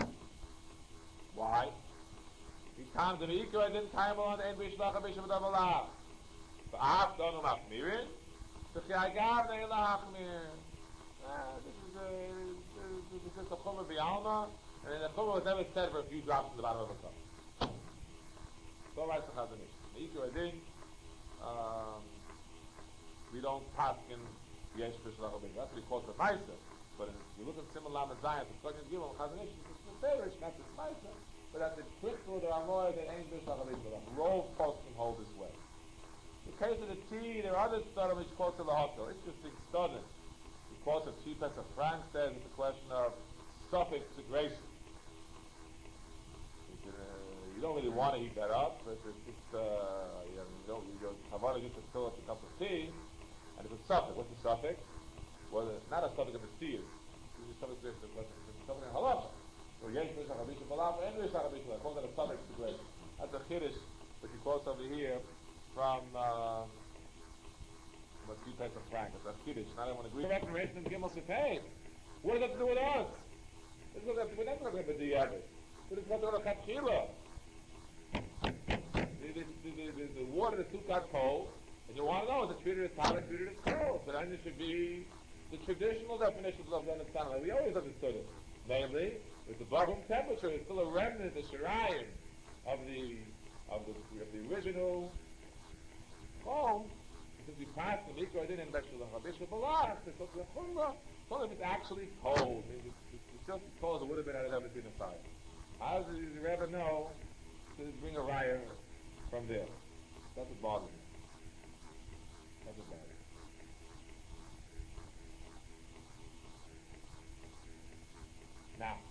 why? He comes to the Ikra and didn't time on and we shlach a bishop of Allah. But after on Machmirin, the Chayagav Neil Achmir. This is a this is just a Chumah B'Alma. And then the Chumrah was never said for a few drops in the bottom of a cup. So writes the Chazon Ish. The Ikra Adin, um, we don't pass in Yesh B'Shalach HaBin. That's what he calls the Maisa. But if you look at Simon Lamed Zayin, the Chagin Gimel, Chazon Ish, it's the Beirish, not the Maisa. But at the crystal, there are more than ain't B'Shalach HaBin. But a row of posts can hold this way. In the case of the tea, there are other studies which quote the Lahato. Interesting study. He quotes a Chief Pesach Frank says it's a question of suffix integration. Uh, you don't really want to heat that up, but it's just, uh, you don't, you don't have only just to fill up a cup of tea, and it's a suffix. What's the suffix? Well, it's not a suffix of the tea. It's a suffix of the suffix of halacha. So, yesh b'shach habishah b'alav, and b'shach habishah. I call that a suffix integration. That's a chiddush, which he quotes over here from, um, from a few types of Frank. It's a chiddush, and I don't want to agree. The recommendation of Gimel Sefein. What does that have to do with us? This is what we're not going to do the others. But it's not going to cut Chila. The, the, the, the water, the soup got cold, and you want to know, is it treated as hot or treated as cold? So then it should be the traditional definition of the understanding. Like we always understood it. Namely, with the above room temperature, it's still a remnant, the shirayim of the, of the, of the original home. Because we passed the mikro, I didn't mention the Habishah Balach, it's the Chumrah. So if it's actually cold, it's, it's, it's just as cold as it would have been had it ever been a fire. How does the Rebbe know to bring a raya from there? That's what bothers me. That's what bothers me. Now,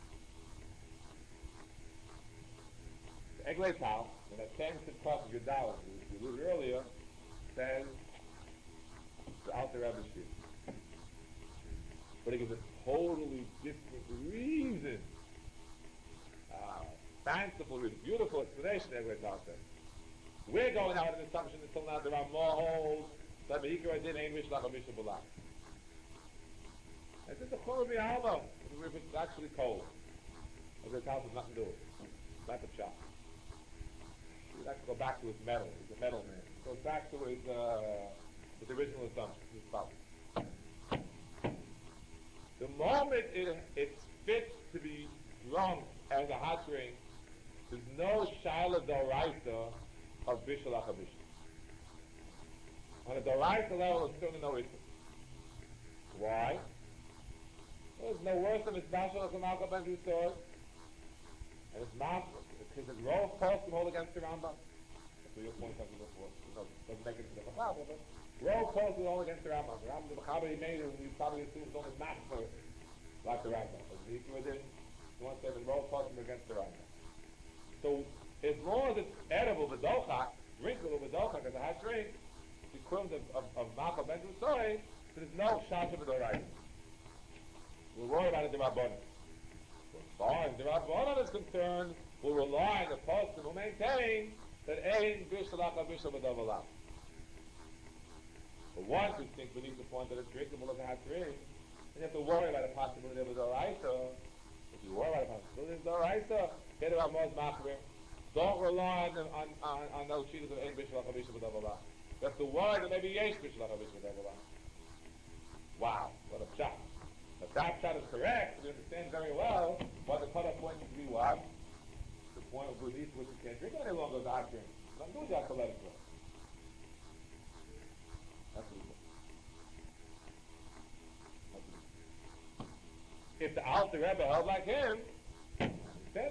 the Eglei Tal, in that same Tzidkot of Yudal, which we alluded earlier, says the Alter Rebbe Shir. But it gives a totally different reason. Uh, fanciful, really beautiful explanation that we're talking. We're going out of an assumption until now there are more holes that the Ikra did ain't Mishlach or Mishnah Balach. It's just a Chumrah B'Alma if it's actually cold. As the house has nothing to do with it. It's not the shop. We'd like to go back to his metal. He's a metal man. It goes back to his, uh, his original assumption. His problem. The moment it, it's fit to be drunk as a hot drink, there's no Shaila Doraisa of Bishul HaChabishah. On a Doraisa level, it's still no issue. Why? Well, there's no worse than it's Bashal HaKamalka Ben Yusor, and it's not, because it's Rov Post to hold against the Rambam. That's what your point of view before. It doesn't make it into the Mechaber, but Rov Post to hold against the Rambam. The Rambam, the Mechaber he made it, we probably assume it's only not for it. Like the Rambam. As the Ikra did, he wants to have a Rov Post against the Rambam. So, as long as it's edible, B'dochak, drinkable B'dochak as a hot drink, the equivalent of, of, of Machal Ben Soy, so there's no Shasha B'doraisa. We'll worry about it in the Rabbanon. As far as the Rabbanon is concerned, we'll rely on the post and we'll maintain that Ein Bishul HaChabishul B'Davalam. But once we think beneath the point that it's drinkable as a hot drink, then you have to worry about the possibility of a Doraisa. If you worry about the possibility of a Doraisa, get about Mos Machrim. Don't rely on, on, on, on those cheetahs of Ein Bishul HaChabishul B'Davalam. You have to worry that maybe Yesh Bishul HaChabishul B'Davalam. Wow, what a shot. If that shot is correct, we understand very well why the cutoff point should be what? The point of beneath which you can't drink any longer the hot drink. Not do that to let it go. That's what it is. That's what it is. If the Alter Rebbe held like him, he said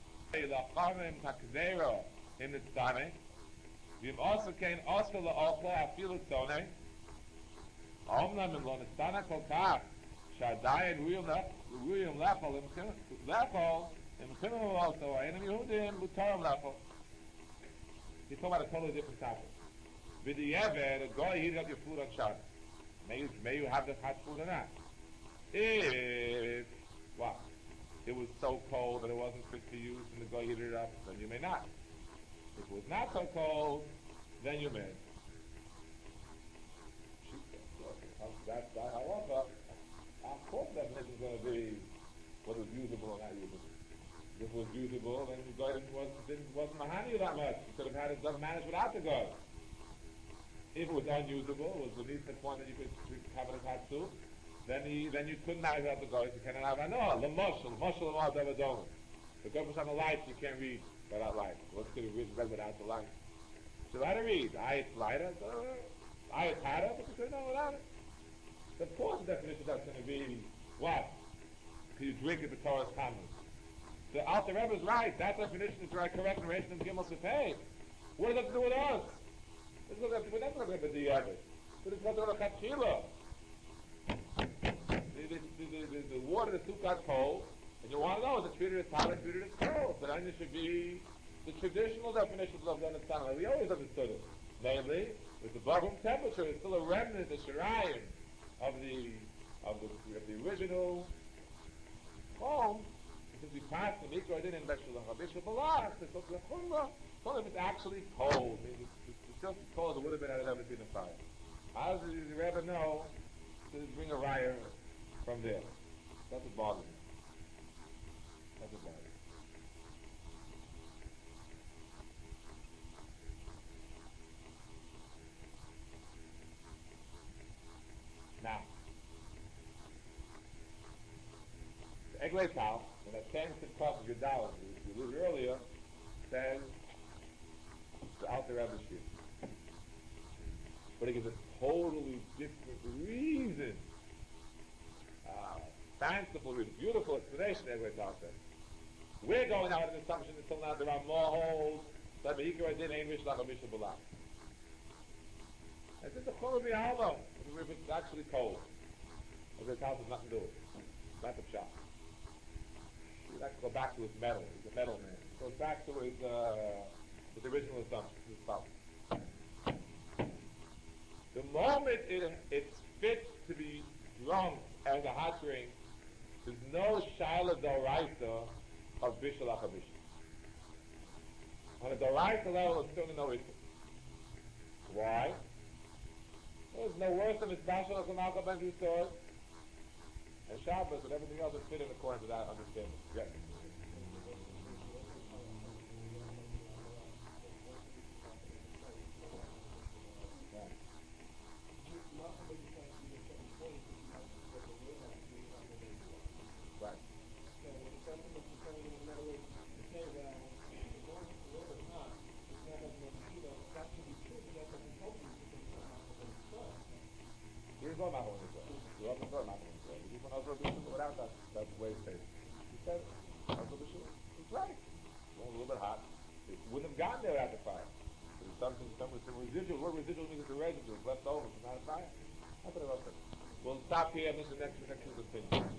it. In the stomach, we've also came also the Okla Afilu Tzone. Omnam in Lonistana Kolkar, Shadayan William Leffel, Leffel, and Chimel also, and Yehudim, Lutaram Leffel. He's talking about a totally different topic. With the Yever, the guy heated up your food on Shabbos. May you, may you have the hot food or not? If, what? It was so cold that it wasn't fit for use and the guy heated it up, then you may not. If it was not so cold, then you may. That's not however, of course the definition is going to be whether it was usable or not usable. If it was usable, then the guy didn't, wasn't, didn't, wasn't mahani that much. He could have had it done managed without the guy. If it was unusable, it was beneath the point that you could have it as hot soup, then he, then you couldn't have it without the guy. You cannot have it. No, the mushal, the mushal of all the don't. The guy was on the lights, you can't read without light. What's going to read without the light? So how to read? I it's lighter, I it's hotter, but you couldn't know without it. Of course the definition that's going to be what? Can you drink it the Torah's commons? The Alter Rebbe is right. That definition is right, correct in Rishon and Gimel Sefei. What does that have to do with us? This is what that's not going to be the Rebbe. But it's not going to Chatchila. The water, the soup got cold, and you want to know is it treated as hot or treated as cold. But then it should be the traditional definitions of the understanding. Like we always understood it. Namely, with the above room temperature, it's still a remnant, a shirayim, of the of the of the original home, because we passed the mikvah in Beshul HaChabishul Balach, it's also the chumrah, so if it's actually cold, I mean, it's, it's just as cold as it would have been had it ever been in fire. How does the Rebbe know to bring a raya from there? That's what bothers me. That's what bothers me. Now, the Eglei Tal, when that came to talk of Yudal, we alluded earlier, says the Alter Rebbe Shir. But it gives a totally different reason. Uh, fanciful reason, beautiful explanation, Eglei Tal says. We're going out with an assumption until now there are more holes that Meikra did Ein Bishul HaChabishul Balach. I said the chol be hallow if it's actually cold. If the house has nothing to do with it. It's not the shop. He'd like to go back to his metal. He's a metal man. He goes back to his, uh, his original assumption, his spouse. The moment it, it's fit to be drunk as a hot drink, there's no shaila doraisa of bishul HaChabishul. On a doraisa level, it's still no issue. Why? There's no worse than Mitzvah as an alcohol ben stores. And Shabbos and everything else is fit in accordance with that understanding. Yes. Right. Here's what I'm going to say. You have to go, I'm not going to say. You can also do something without that. That's the way it's said. He said, also the shul. He's right. It's a little bit hot. It wouldn't have gotten there without the fire. But it's something, something, some residual. What residual means it's a residue. It's left over from that fire. That's what I was saying. We'll stop here and this is the next, the next, continue.